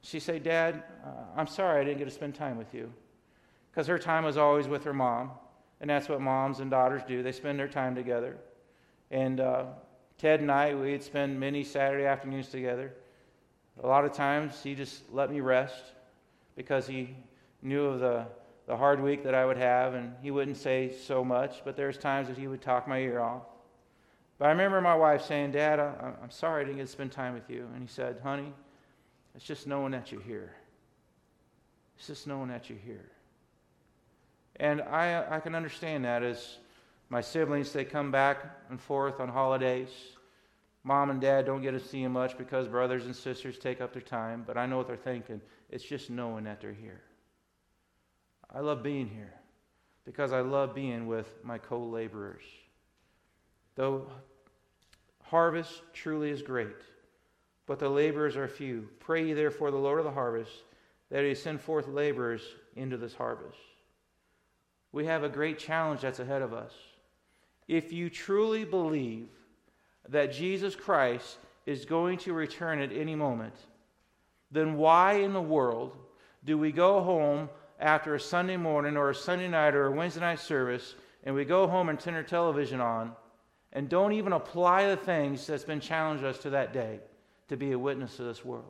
she'd say, Dad, I'm sorry I didn't get to spend time with you. Because her time was always with her mom. And that's what moms and daughters do. They spend their time together. And Ted and I, we'd spend many Saturday afternoons together. A lot of times he just let me rest because he knew of the hard week that I would have, and he wouldn't say so much, but there's times that he would talk my ear off. But I remember my wife saying, Dad, I'm sorry I didn't get to spend time with you. And he said, honey, it's just knowing that you're here. It's just knowing that you're here. And I can understand that as my siblings, they come back and forth on holidays. Mom and Dad don't get to see them much because brothers and sisters take up their time, but I know what they're thinking. It's just knowing that they're here. I love being here because I love being with my co-laborers. Though harvest truly is great, but the laborers are few. Pray ye therefore the Lord of the harvest that he send forth laborers into this harvest. We have a great challenge that's ahead of us. If you truly believe that Jesus Christ is going to return at any moment, then why in the world do we go home after a Sunday morning or a Sunday night or a Wednesday night service and we go home and turn our television on and don't even apply the things that's been challenged us to that day to be a witness to this world?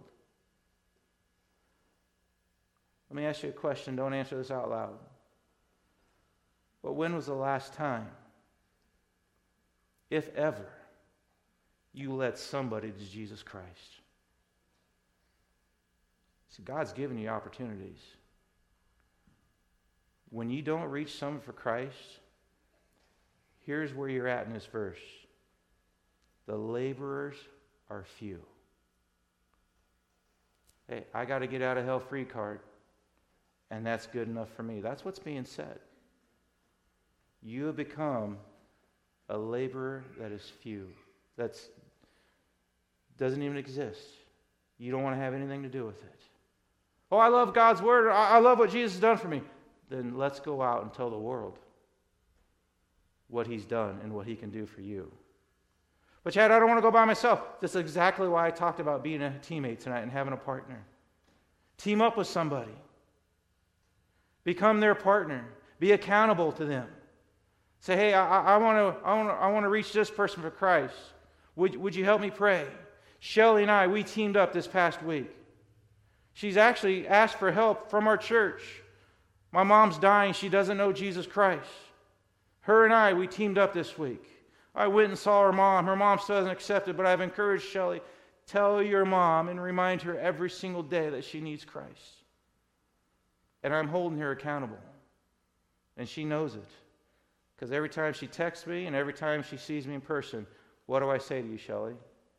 Let me ask you a question. Don't answer this out loud. But when was the last time, if ever, you led somebody to Jesus Christ? See, God's given you opportunities. When you don't reach someone for Christ, here's where you're at in this verse. The laborers are few. Hey, I got to get out of hell free card, and that's good enough for me. That's what's being said. You have become a laborer that is few. That doesn't even exist. You don't want to have anything to do with it. Oh, I love God's word. I love what Jesus has done for me. Then let's go out and tell the world what he's done and what he can do for you. But Chad, I don't want to go by myself. That's exactly why I talked about being a teammate tonight and having a partner. Team up with somebody. Become their partner. Be accountable to them. Say, hey, I want to reach this person for Christ. Would you help me pray? Shelly and I, we teamed up this past week. She's actually asked for help from our church. My mom's dying. She doesn't know Jesus Christ. Her and I, we teamed up this week. I went and saw her mom. Her mom still hasn't accepted, but I've encouraged Shelly, tell your mom and remind her every single day that she needs Christ. And I'm holding her accountable. And she knows it. Because every time she texts me and every time she sees me in person, what do I say to you, Shelly?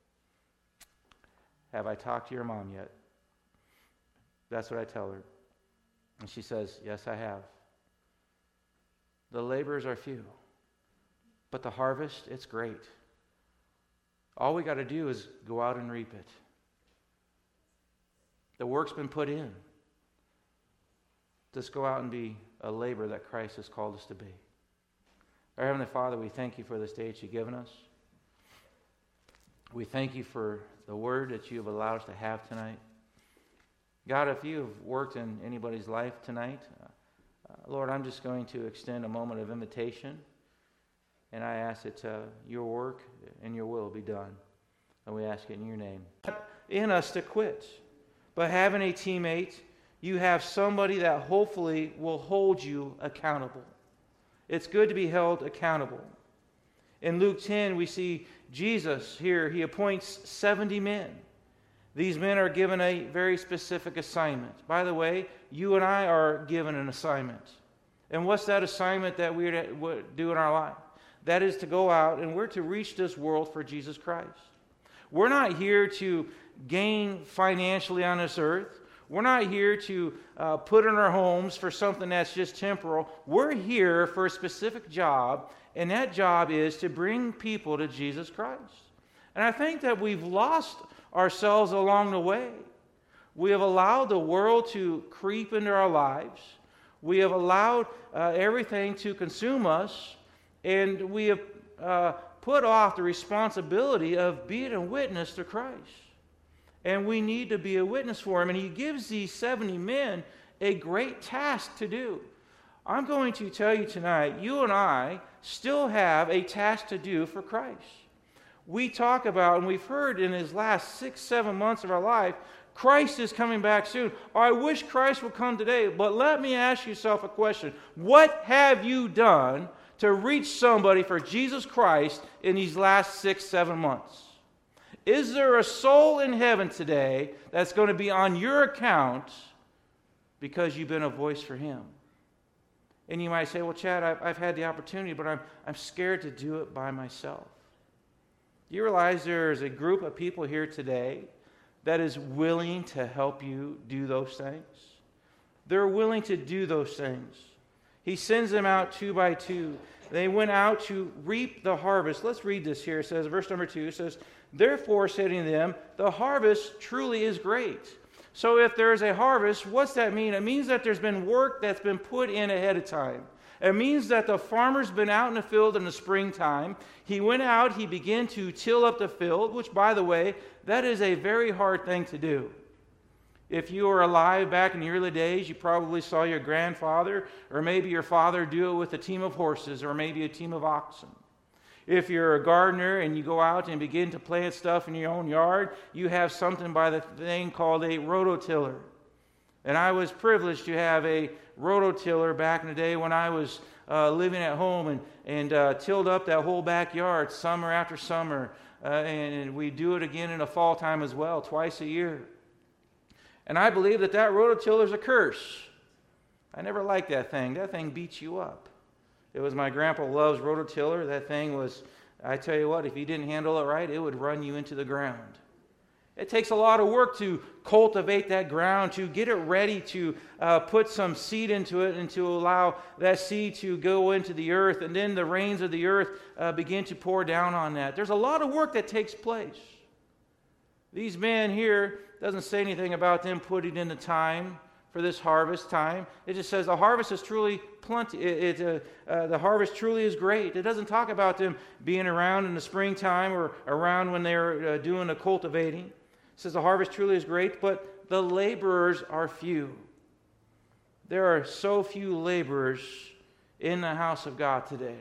Have I talked to your mom yet? That's what I tell her. And she says, yes, I have. The laborers are few, but the harvest, it's great. All we got to do is go out and reap it. The work's been put in. Just go out and be a laborer that Christ has called us to be. Our Heavenly Father, we thank you for this day that you've given us. We thank you for the word that you have allowed us to have tonight. God, if you have worked in anybody's life tonight, Lord, I'm just going to extend a moment of invitation, and I ask that your work and your will be done. And we ask it in your name. In us to quit, but having a teammate, you have somebody that hopefully will hold you accountable. It's good to be held accountable. In Luke 10, we see Jesus here. He appoints 70 men. These men are given a very specific assignment. By the way, you and I are given an assignment. And what's that assignment that we do in our life? That is to go out and we're to reach this world for Jesus Christ. We're not here to gain financially on this earth. We're not here to put in our homes for something that's just temporal. We're here for a specific job, and that job is to bring people to Jesus Christ. And I think that we've lost ourselves along the way. We have allowed the world to creep into our lives. We have allowed everything to consume us, and we have put off the responsibility of being a witness to Christ. And we need to be a witness for him. And he gives these 70 men a great task to do. I'm going to tell you tonight, you and I still have a task to do for Christ. We talk about, and we've heard in his last 6-7 months of our life, Christ is coming back soon. I wish Christ would come today, but let me ask yourself a question. What have you done to reach somebody for Jesus Christ in these last 6-7 months? Is there a soul in heaven today that's going to be on your account because you've been a voice for him? And you might say, well, Chad, I've had the opportunity, but I'm scared to do it by myself. Do you realize there's a group of people here today that is willing to help you do those things? They're willing to do those things. He sends them out 2 by 2. They went out to reap the harvest. Let's read this here. It says, verse number 2, it says, therefore, saying to them, the harvest truly is great. So if there is a harvest, what's that mean? It means that there's been work that's been put in ahead of time. It means that the farmer's been out in the field in the springtime. He went out, he began to till up the field, which, by the way, that is a very hard thing to do. If you were alive back in the early days, you probably saw your grandfather or maybe your father do it with a team of horses or maybe a team of oxen. If you're a gardener and you go out and begin to plant stuff in your own yard, you have something by the thing called a rototiller. And I was privileged to have a rototiller back in the day when I was living at home and tilled up that whole backyard summer after summer. And we do it again in the fall time as well, twice a year. And I believe that rototiller is a curse. I never liked that thing. That thing beats you up. It was my grandpa loves rototiller. That thing was, I tell you what, if you didn't handle it right, it would run you into the ground. It takes a lot of work to cultivate that ground, to get it ready to put some seed into it and to allow that seed to go into the earth. And then the rains of the earth begin to pour down on that. There's a lot of work that takes place. These men here, doesn't say anything about them putting in the time for this harvest time. It just says the harvest is truly plenty. The harvest truly is great. It doesn't talk about them being around in the springtime or around when they're doing the cultivating. It says the harvest truly is great, but the laborers are few. There are so few laborers in the house of God today.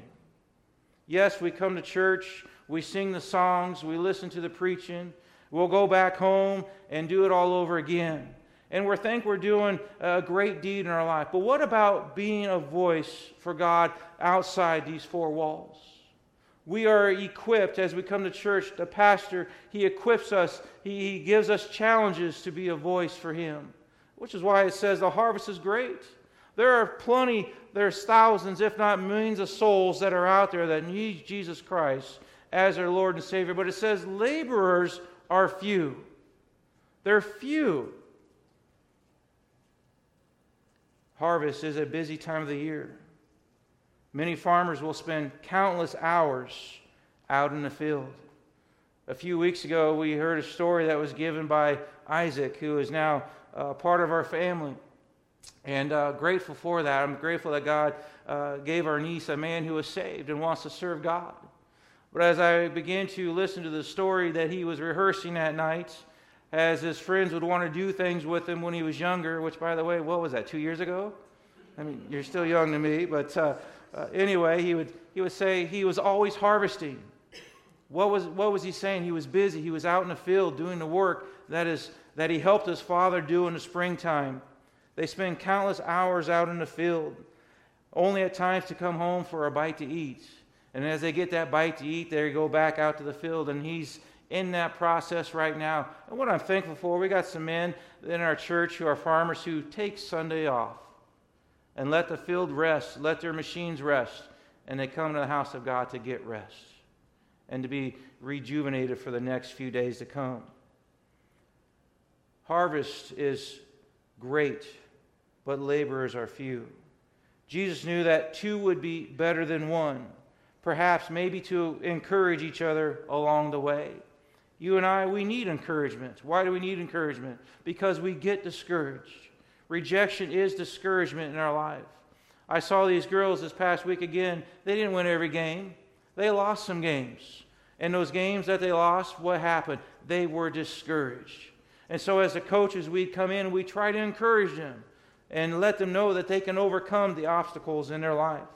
Yes, we come to church, we sing the songs, we listen to the preaching, we'll go back home and do it all over again. And we think we're doing a great deed in our life. But what about being a voice for God outside these four walls? We are equipped as we come to church. The pastor, he equips us. He gives us challenges to be a voice for him. Which is why it says the harvest is great. There's thousands, if not millions of souls that are out there that need Jesus Christ as their Lord and Savior. But it says laborers are few. They're few. Harvest is a busy time of the year. Many farmers will spend countless hours out in the field. A few weeks ago, we heard a story that was given by Isaac, who is now part of our family. And grateful for that. I'm grateful that God gave our niece a man who was saved and wants to serve God. But as I began to listen to the story that he was rehearsing that night, as his friends would want to do things with him when he was younger, which, by the way, what was that, 2 years ago? I mean, you're still young to me, but anyway, he would say he was always harvesting. What was he saying? He was busy. He was out in the field doing the work that he helped his father do in the springtime. They spend countless hours out in the field, only at times to come home for a bite to eat. And as they get that bite to eat, they go back out to the field, and he's in that process right now. And what I'm thankful for, we got some men in our church who are farmers who take Sunday off and let the field rest, let their machines rest, and they come to the house of God to get rest and to be rejuvenated for the next few days to come. Harvest is great, but laborers are few. Jesus knew that two would be better than one, perhaps maybe to encourage each other along the way. You and I, we need encouragement. Why do we need encouragement? Because we get discouraged. Rejection is discouragement in our life. I saw these girls this past week again. They didn't win every game. They lost some games. And those games that they lost, what happened? They were discouraged. And so as the coaches, we come in and we try to encourage them and let them know that they can overcome the obstacles in their life.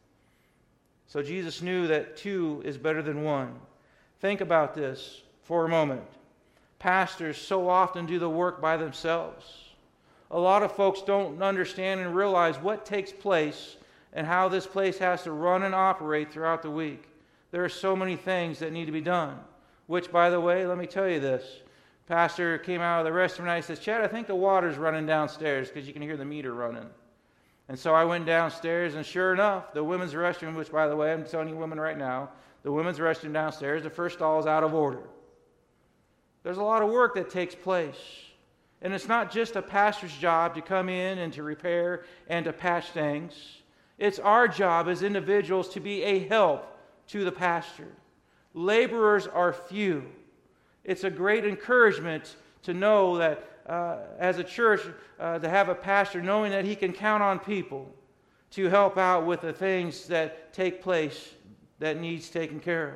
So Jesus knew that 2 is better than 1. Think about this for a moment. Pastors so often do the work by themselves. A lot of folks don't understand and realize what takes place and how this place has to run and operate throughout the week. There are so many things that need to be done, which, by the way, let me tell you this. Pastor came out of the restroom and he says, Chad, I think the water's running downstairs, because you can hear the meter running. And so I went downstairs, and sure enough, the women's restroom, which, by the way, I'm telling you women right now, the women's restroom downstairs, the first stall is out of order. There's a lot of work that takes place. And it's not just a pastor's job to come in and to repair and to patch things. It's our job as individuals to be a help to the pastor. Laborers are few. It's a great encouragement to know that as a church, to have a pastor knowing that he can count on people to help out with the things that take place that needs taken care of.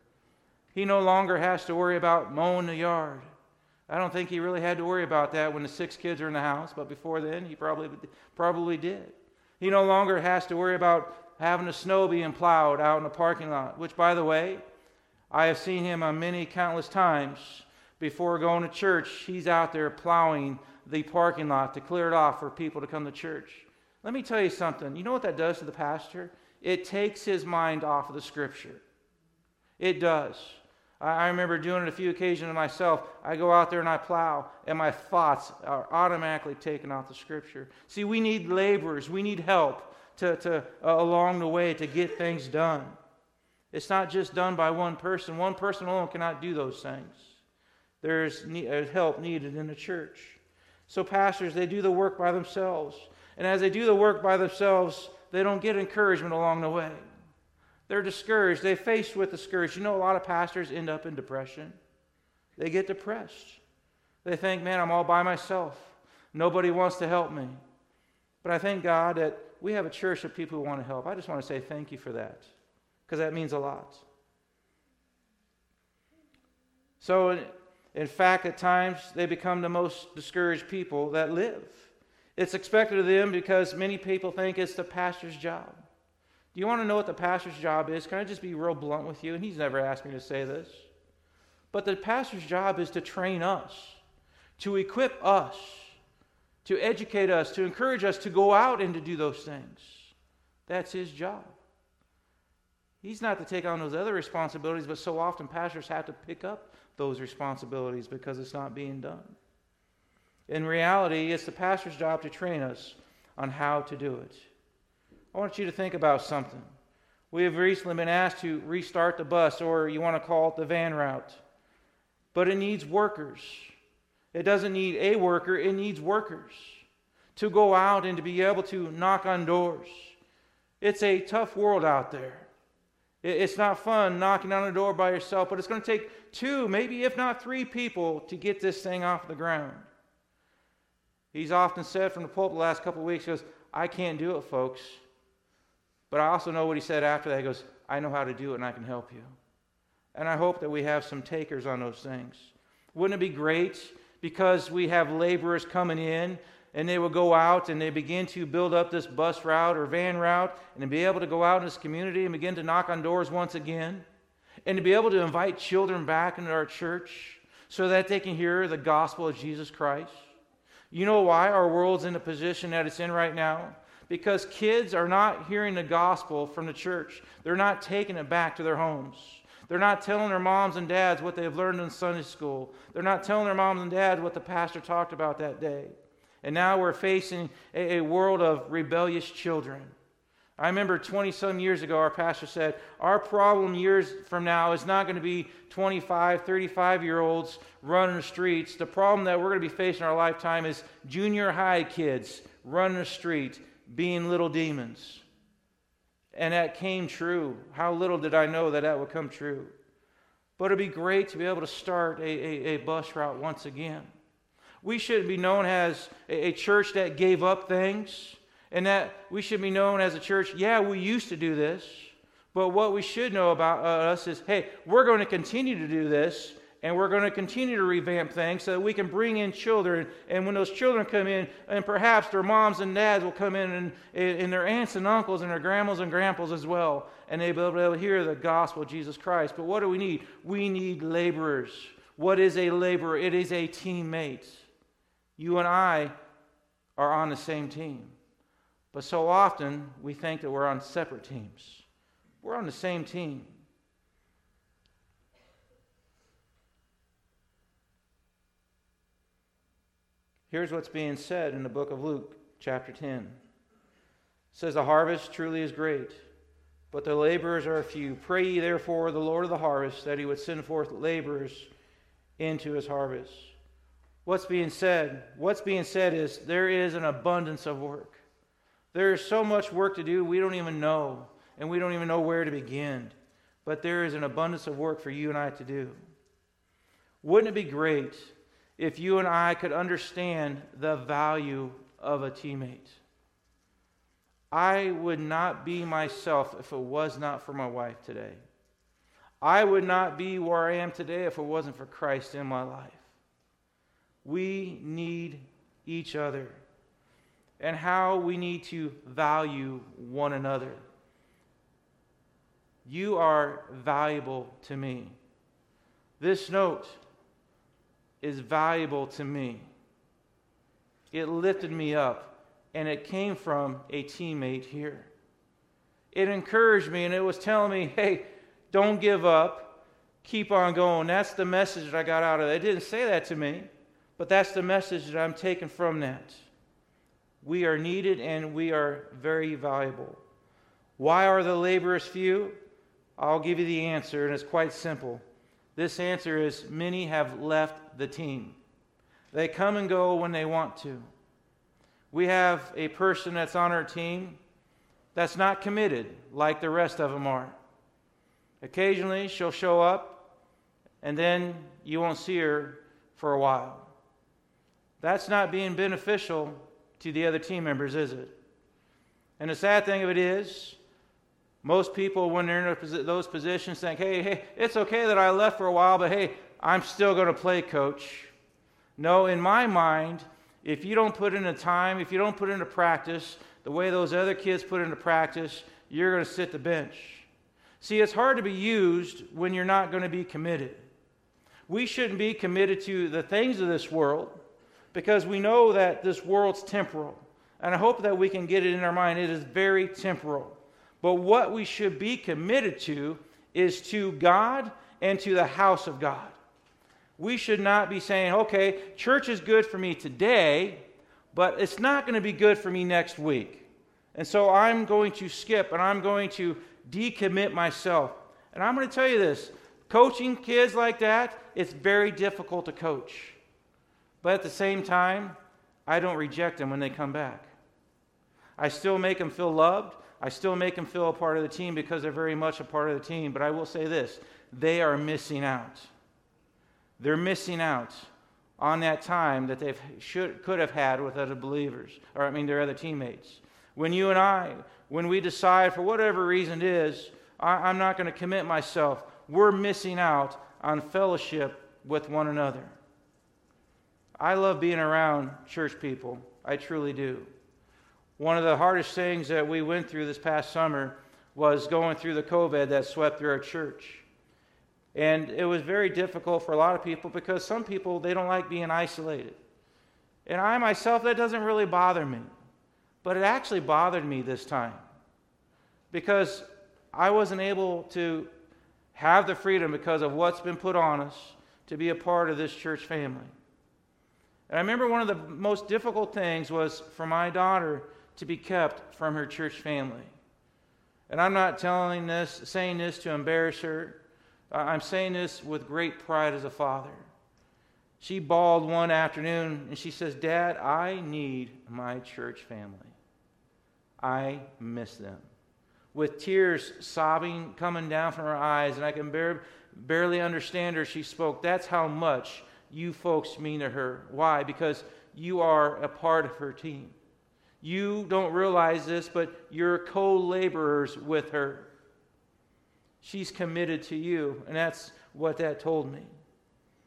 He no longer has to worry about mowing the yard. I don't think he really had to worry about that when the 6 kids are in the house, but before then he probably did. He no longer has to worry about having the snow being plowed out in the parking lot, which, by the way, I have seen him on many countless times. Before going to church, he's out there plowing the parking lot to clear it off for people to come to church. Let me tell you something. You know what that does to the pastor? It takes his mind off of the Scripture. It does. I remember doing it a few occasions myself. I go out there and I plow, and my thoughts are automatically taken off the Scripture. See, we need laborers. We need help to along the way to get things done. It's not just done by one person. One person alone cannot do those things. There's help needed in the church. So pastors, they do the work by themselves. And as they do the work by themselves, they don't get encouragement along the way. They're discouraged. They're faced with discouragement. You know, a lot of pastors end up in depression. They get depressed. They think, man, I'm all by myself. Nobody wants to help me. But I thank God that we have a church of people who want to help. I just want to say thank you for that, because that means a lot. So, in fact, at times, they become the most discouraged people that live. It's expected of them because many people think it's the pastor's job. Do you want to know what the pastor's job is? Can I just be real blunt with you? And he's never asked me to say this. But the pastor's job is to train us, to equip us, to educate us, to encourage us to go out and to do those things. That's his job. He's not to take on those other responsibilities, but so often pastors have to pick up those responsibilities because it's not being done. In reality, it's the pastor's job to train us on how to do it. I want you to think about something. We have recently been asked to restart the bus, or you want to call it the van route. But it needs workers. It doesn't need a worker, it needs workers to go out and to be able to knock on doors. It's a tough world out there. It's not fun knocking on a door by yourself, but it's going to take 2, maybe if not 3 people to get this thing off the ground. He's often said from the pulpit the last couple of weeks, he goes, I can't do it, folks. But I also know what he said after that. He goes, I know how to do it and I can help you. And I hope that we have some takers on those things. Wouldn't it be great because we have laborers coming in and they will go out and they begin to build up this bus route or van route and to be able to go out in this community and begin to knock on doors once again and to be able to invite children back into our church so that they can hear the gospel of Jesus Christ. You know why our world's in the position that it's in right now? Because kids are not hearing the gospel from the church. They're not taking it back to their homes. They're not telling their moms and dads what they've learned in Sunday school. They're not telling their moms and dads what the pastor talked about that day. And now we're facing a world of rebellious children. I remember 20-some years ago, our pastor said, our problem years from now is not going to be 25, 35-year-olds running the streets. The problem that we're going to be facing in our lifetime is junior high kids running the street, being little demons. And that came true. How little did I know that that would come true? But it'd be great to be able to start a bus route once again. We should be known as a church that gave up things, and that we should be known as a church, yeah, we used to do this, but what we should know about us is, hey, we're going to continue to do this, And we're going to continue to revamp things so that we can bring in children. And when those children come in, and perhaps their moms and dads will come in, and their aunts and uncles and their grandmas and grandpas as well. And they'll be able to hear the gospel of Jesus Christ. But what do we need? We need laborers. What is a laborer? It is a teammate. You and I are on the same team. But so often we think that we're on separate teams. We're on the same team. Here's what's being said in the book of Luke, chapter 10. It says, "The harvest truly is great, but the laborers are few. Pray ye therefore the Lord of the harvest that he would send forth laborers into his harvest." What's being said? What's being said is there is an abundance of work. There is so much work to do we don't even know, and we don't even know where to begin. But there is an abundance of work for you and I to do. Wouldn't it be great if you and I could understand the value of a teammate? I would not be myself if it was not for my wife today. I would not be where I am today if it wasn't for Christ in my life. We need each other, and how we need to value one another. You are valuable to me. This note is valuable to me. It lifted me up, and it came from a teammate here. It encouraged me, and it was telling me, hey, don't give up, keep on going. That's the message that I got out of it. It didn't say that to me, but that's the message that I'm taking from that. We are needed, and we are very valuable. Why are the laborers few? I'll give you the answer, and it's quite simple. This answer is many have left the team. They come and go when they want to. We have a person that's on our team that's not committed like the rest of them are. Occasionally she'll show up, and then you won't see her for a while. That's not being beneficial to the other team members, is it? And the sad thing of it is, most people, when they're in those positions, think, hey, it's okay that I left for a while, but hey, I'm still going to play, coach. No, in my mind, if you don't put in the time, if you don't put into practice the way those other kids put into practice, you're going to sit the bench. See, it's hard to be used when you're not going to be committed. We shouldn't be committed to the things of this world because we know that this world's temporal. And I hope that we can get it in our mind. It is very temporal. But what we should be committed to is to God and to the house of God. We should not be saying, okay, church is good for me today, but it's not going to be good for me next week. And so I'm going to skip and I'm going to decommit myself. And I'm going to tell you this, coaching kids like that, it's very difficult to coach. But at the same time, I don't reject them when they come back. I still make them feel loved. I still make them feel a part of the team because they're very much a part of the team. But I will say this, they are missing out. They're missing out on that time that they could have had with other believers, their other teammates. When you and I, when we decide for whatever reason it is, I'm not going to commit myself, we're missing out on fellowship with one another. I love being around church people. I truly do. One of the hardest things that we went through this past summer was going through the COVID that swept through our church. And it was very difficult for a lot of people because some people, they don't like being isolated. And I myself, that doesn't really bother me. But it actually bothered me this time because I wasn't able to have the freedom because of what's been put on us to be a part of this church family. And I remember one of the most difficult things was for my daughter to be kept from her church family. And I'm not saying this to embarrass her. I'm saying this with great pride as a father. She bawled one afternoon and she says, "Dad, I need my church family. I miss them." With tears sobbing coming down from her eyes, and I can barely understand her, she spoke, "That's how much you folks mean to her." Why? Because you are a part of her team. You don't realize this, but you're co-laborers with her. She's committed to you, and that's what that told me.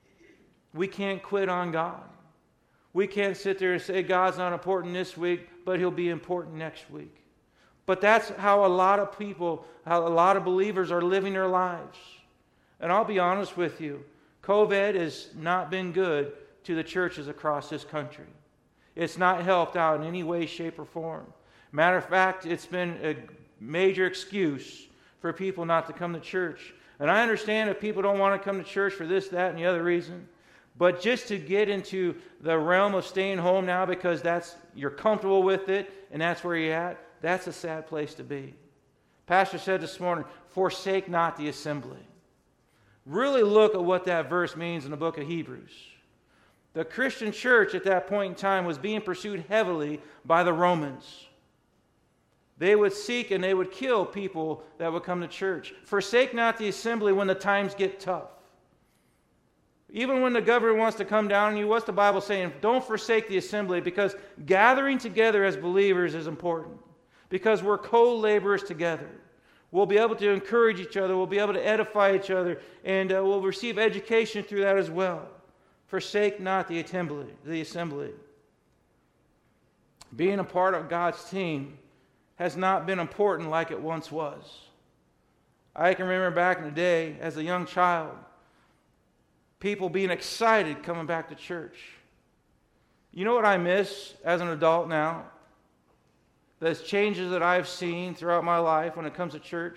We can't quit on God. We can't sit there and say God's not important this week, but He'll be important next week. But that's how a lot of people, how a lot of believers are living their lives. And I'll be honest with you, COVID has not been good to the churches across this country. It's not helped out in any way, shape, or form. Matter of fact, it's been a major excuse for people not to come to church. And I understand if people don't want to come to church for this, that, and the other reason. But just to get into the realm of staying home now because you're comfortable with it and that's where you're at, that's a sad place to be. Pastor said this morning, forsake not the assembly. Really look at what that verse means in the book of Hebrews. The Christian church at that point in time was being pursued heavily by the Romans. They would seek and they would kill people that would come to church. Forsake not the assembly when the times get tough. Even when the government wants to come down on you, what's the Bible saying? Don't forsake the assembly, because gathering together as believers is important. Because we're co-laborers together. We'll be able to encourage each other. We'll be able to edify each other. And we'll receive education through that as well. Forsake not the assembly. Being a part of God's team has not been important like it once was. I can remember back in the day as a young child, people being excited coming back to church. You know what I miss as an adult now? Those changes that I've seen throughout my life when it comes to church.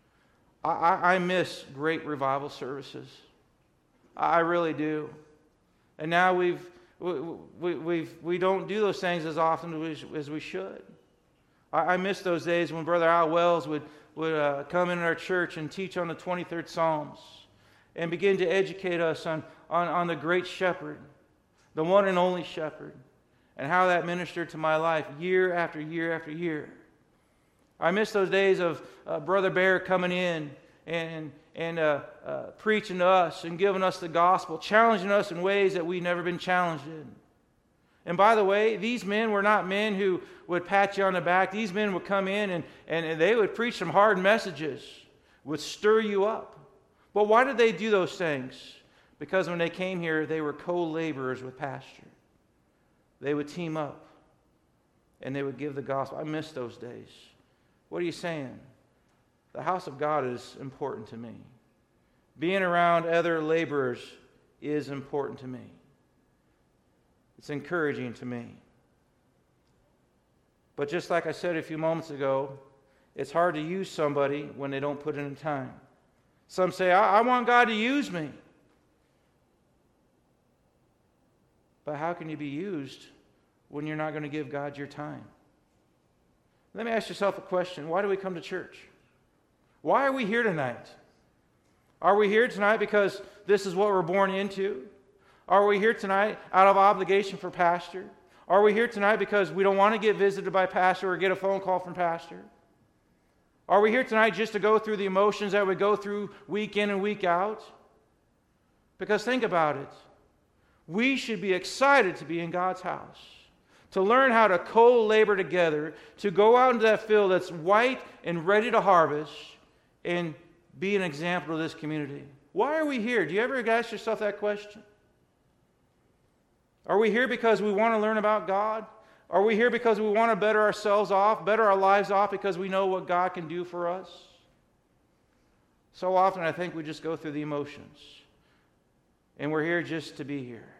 I miss great revival services. I really do. And now we don't do those things as often as we should. I miss those days when Brother Al Wells would come into our church and teach on the 23rd Psalms and begin to educate us on the great shepherd, the one and only shepherd, and how that ministered to my life year after year after year. I miss those days of Brother Bear coming in and preaching to us and giving us the gospel, challenging us in ways that we've never been challenged in. And by the way, these men were not men who would pat you on the back. These men would come in and they would preach some hard messages, would stir you up. But why did they do those things? Because when they came here, they were co-laborers with pastor. They would team up and they would give the gospel. I miss those days. What are you saying? The house of God is important to me. Being around other laborers is important to me. It's encouraging to me. But just like I said a few moments ago, it's hard to use somebody when they don't put in the time. Some say, I want God to use me. But how can you be used when you're not going to give God your time? Let me ask yourself a question. Why do we come to church? Why are we here tonight? Are we here tonight because this is what we're born into? Are we here tonight out of obligation for pastor? Are we here tonight because we don't want to get visited by pastor or get a phone call from pastor? Are we here tonight just to go through the emotions that we go through week in and week out? Because think about it. We should be excited to be in God's house, to learn how to co-labor together, to go out into that field that's white and ready to harvest and be an example to this community. Why are we here? Do you ever ask yourself that question? Are we here because we want to learn about God? Are we here because we want to better ourselves off, better our lives off because we know what God can do for us? So often I think we just go through the emotions. And we're here just to be here.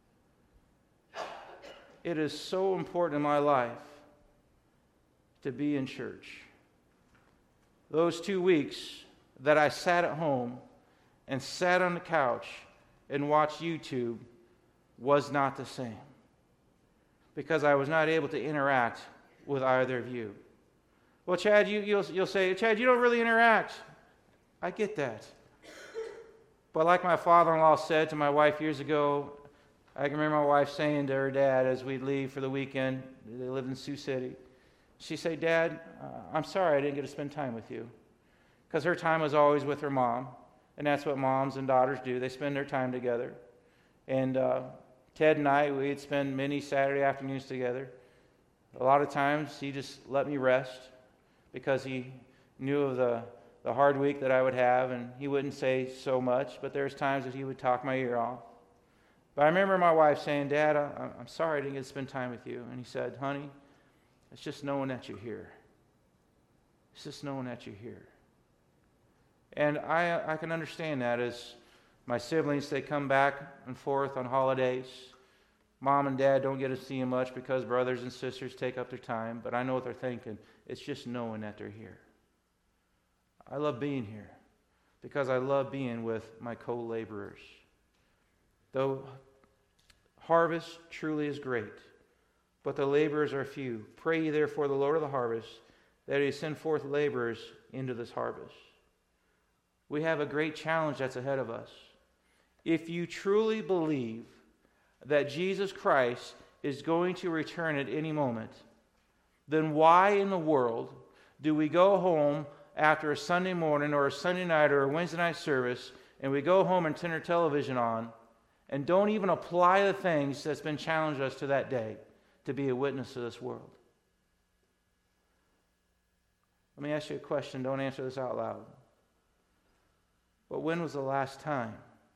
It is so important in my life to be in church. Those 2 weeks that I sat at home and sat on the couch and watched YouTube was not the same, because I was not able to interact with either of you. Well, Chad, you'll say, Chad, you don't really interact. I get that. But like my father-in-law said to my wife years ago, I can remember my wife saying to her dad as we'd leave for the weekend, they lived in Sioux City, she'd say, Dad, I'm sorry I didn't get to spend time with you. Because her time was always with her mom, and that's what moms and daughters do. They spend their time together. And Ted and I, we'd spend many Saturday afternoons together. A lot of times he just let me rest because he knew of the hard week that I would have, and he wouldn't say so much, but there's times that he would talk my ear off. But I remember my wife saying, Dad, I'm sorry I didn't get to spend time with you. And he said, honey, it's just knowing that you're here. It's just knowing that you're here. And I can understand that as my siblings, they come back and forth on holidays. Mom and Dad don't get to see them much because brothers and sisters take up their time. But I know what they're thinking. It's just knowing that they're here. I love being here because I love being with my co-laborers. Though harvest truly is great, but the laborers are few. Pray ye therefore the Lord of the harvest, that he send forth laborers into this harvest. We have a great challenge that's ahead of us. If you truly believe that Jesus Christ is going to return at any moment, then why in the world do we go home after a Sunday morning or a Sunday night or a Wednesday night service, and we go home and turn our television on and don't even apply the things that's been challenged us to that day to be a witness to this world? Let me ask you a question. Don't answer this out loud. But when was the last time,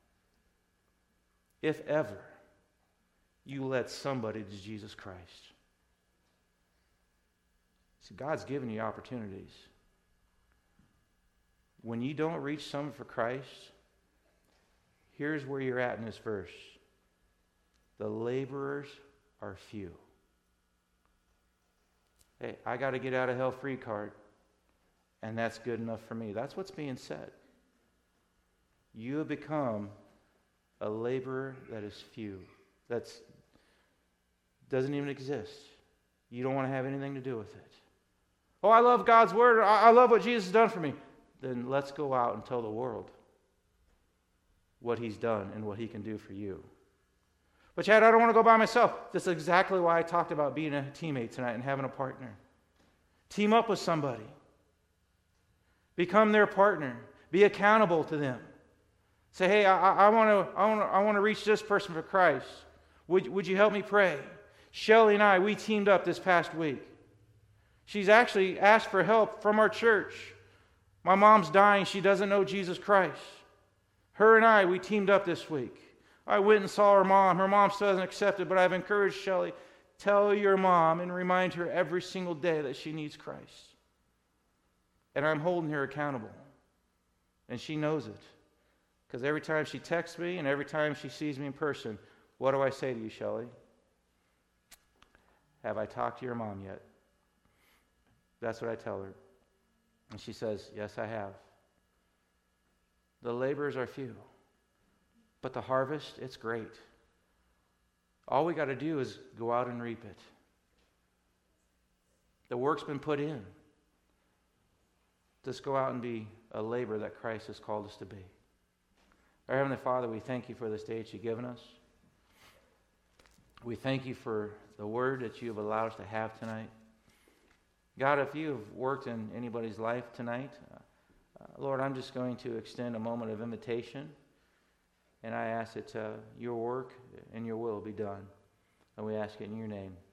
if ever, you led somebody to Jesus Christ? See, God's given you opportunities. When you don't reach someone for Christ, here's where you're at in this verse. The laborers are few. Hey, I got to get out of hell free card, and that's good enough for me. That's what's being said. You have become a laborer that is few. That doesn't even exist. You don't want to have anything to do with it. Oh, I love God's word. I love what Jesus has done for me. Then let's go out and tell the world what he's done and what he can do for you. But Chad, I don't want to go by myself. That's exactly why I talked about being a teammate tonight and having a partner. Team up with somebody. Become their partner. Be accountable to them. Say, hey, I want to reach this person for Christ. Would you help me pray? Shelly and I, we teamed up this past week. She's actually asked for help from our church. My mom's dying. She doesn't know Jesus Christ. Her and I, we teamed up this week. I went and saw her mom. Her mom still hasn't accepted, but I've encouraged Shelly, tell your mom and remind her every single day that she needs Christ. And I'm holding her accountable. And she knows it. Because every time she texts me and every time she sees me in person, what do I say to you, Shelly? Have I talked to your mom yet? That's what I tell her. And she says, yes, I have. The laborers are few, but the harvest, it's great. All we got to do is go out and reap it. The work's been put in. Just go out and be a laborer that Christ has called us to be. Our Heavenly Father, we thank you for this day that you've given us. We thank you for the word that you have allowed us to have tonight. God, if you have worked in anybody's life tonight, Lord, I'm just going to extend a moment of invitation, and I ask that your work and your will be done. And we ask it in your name.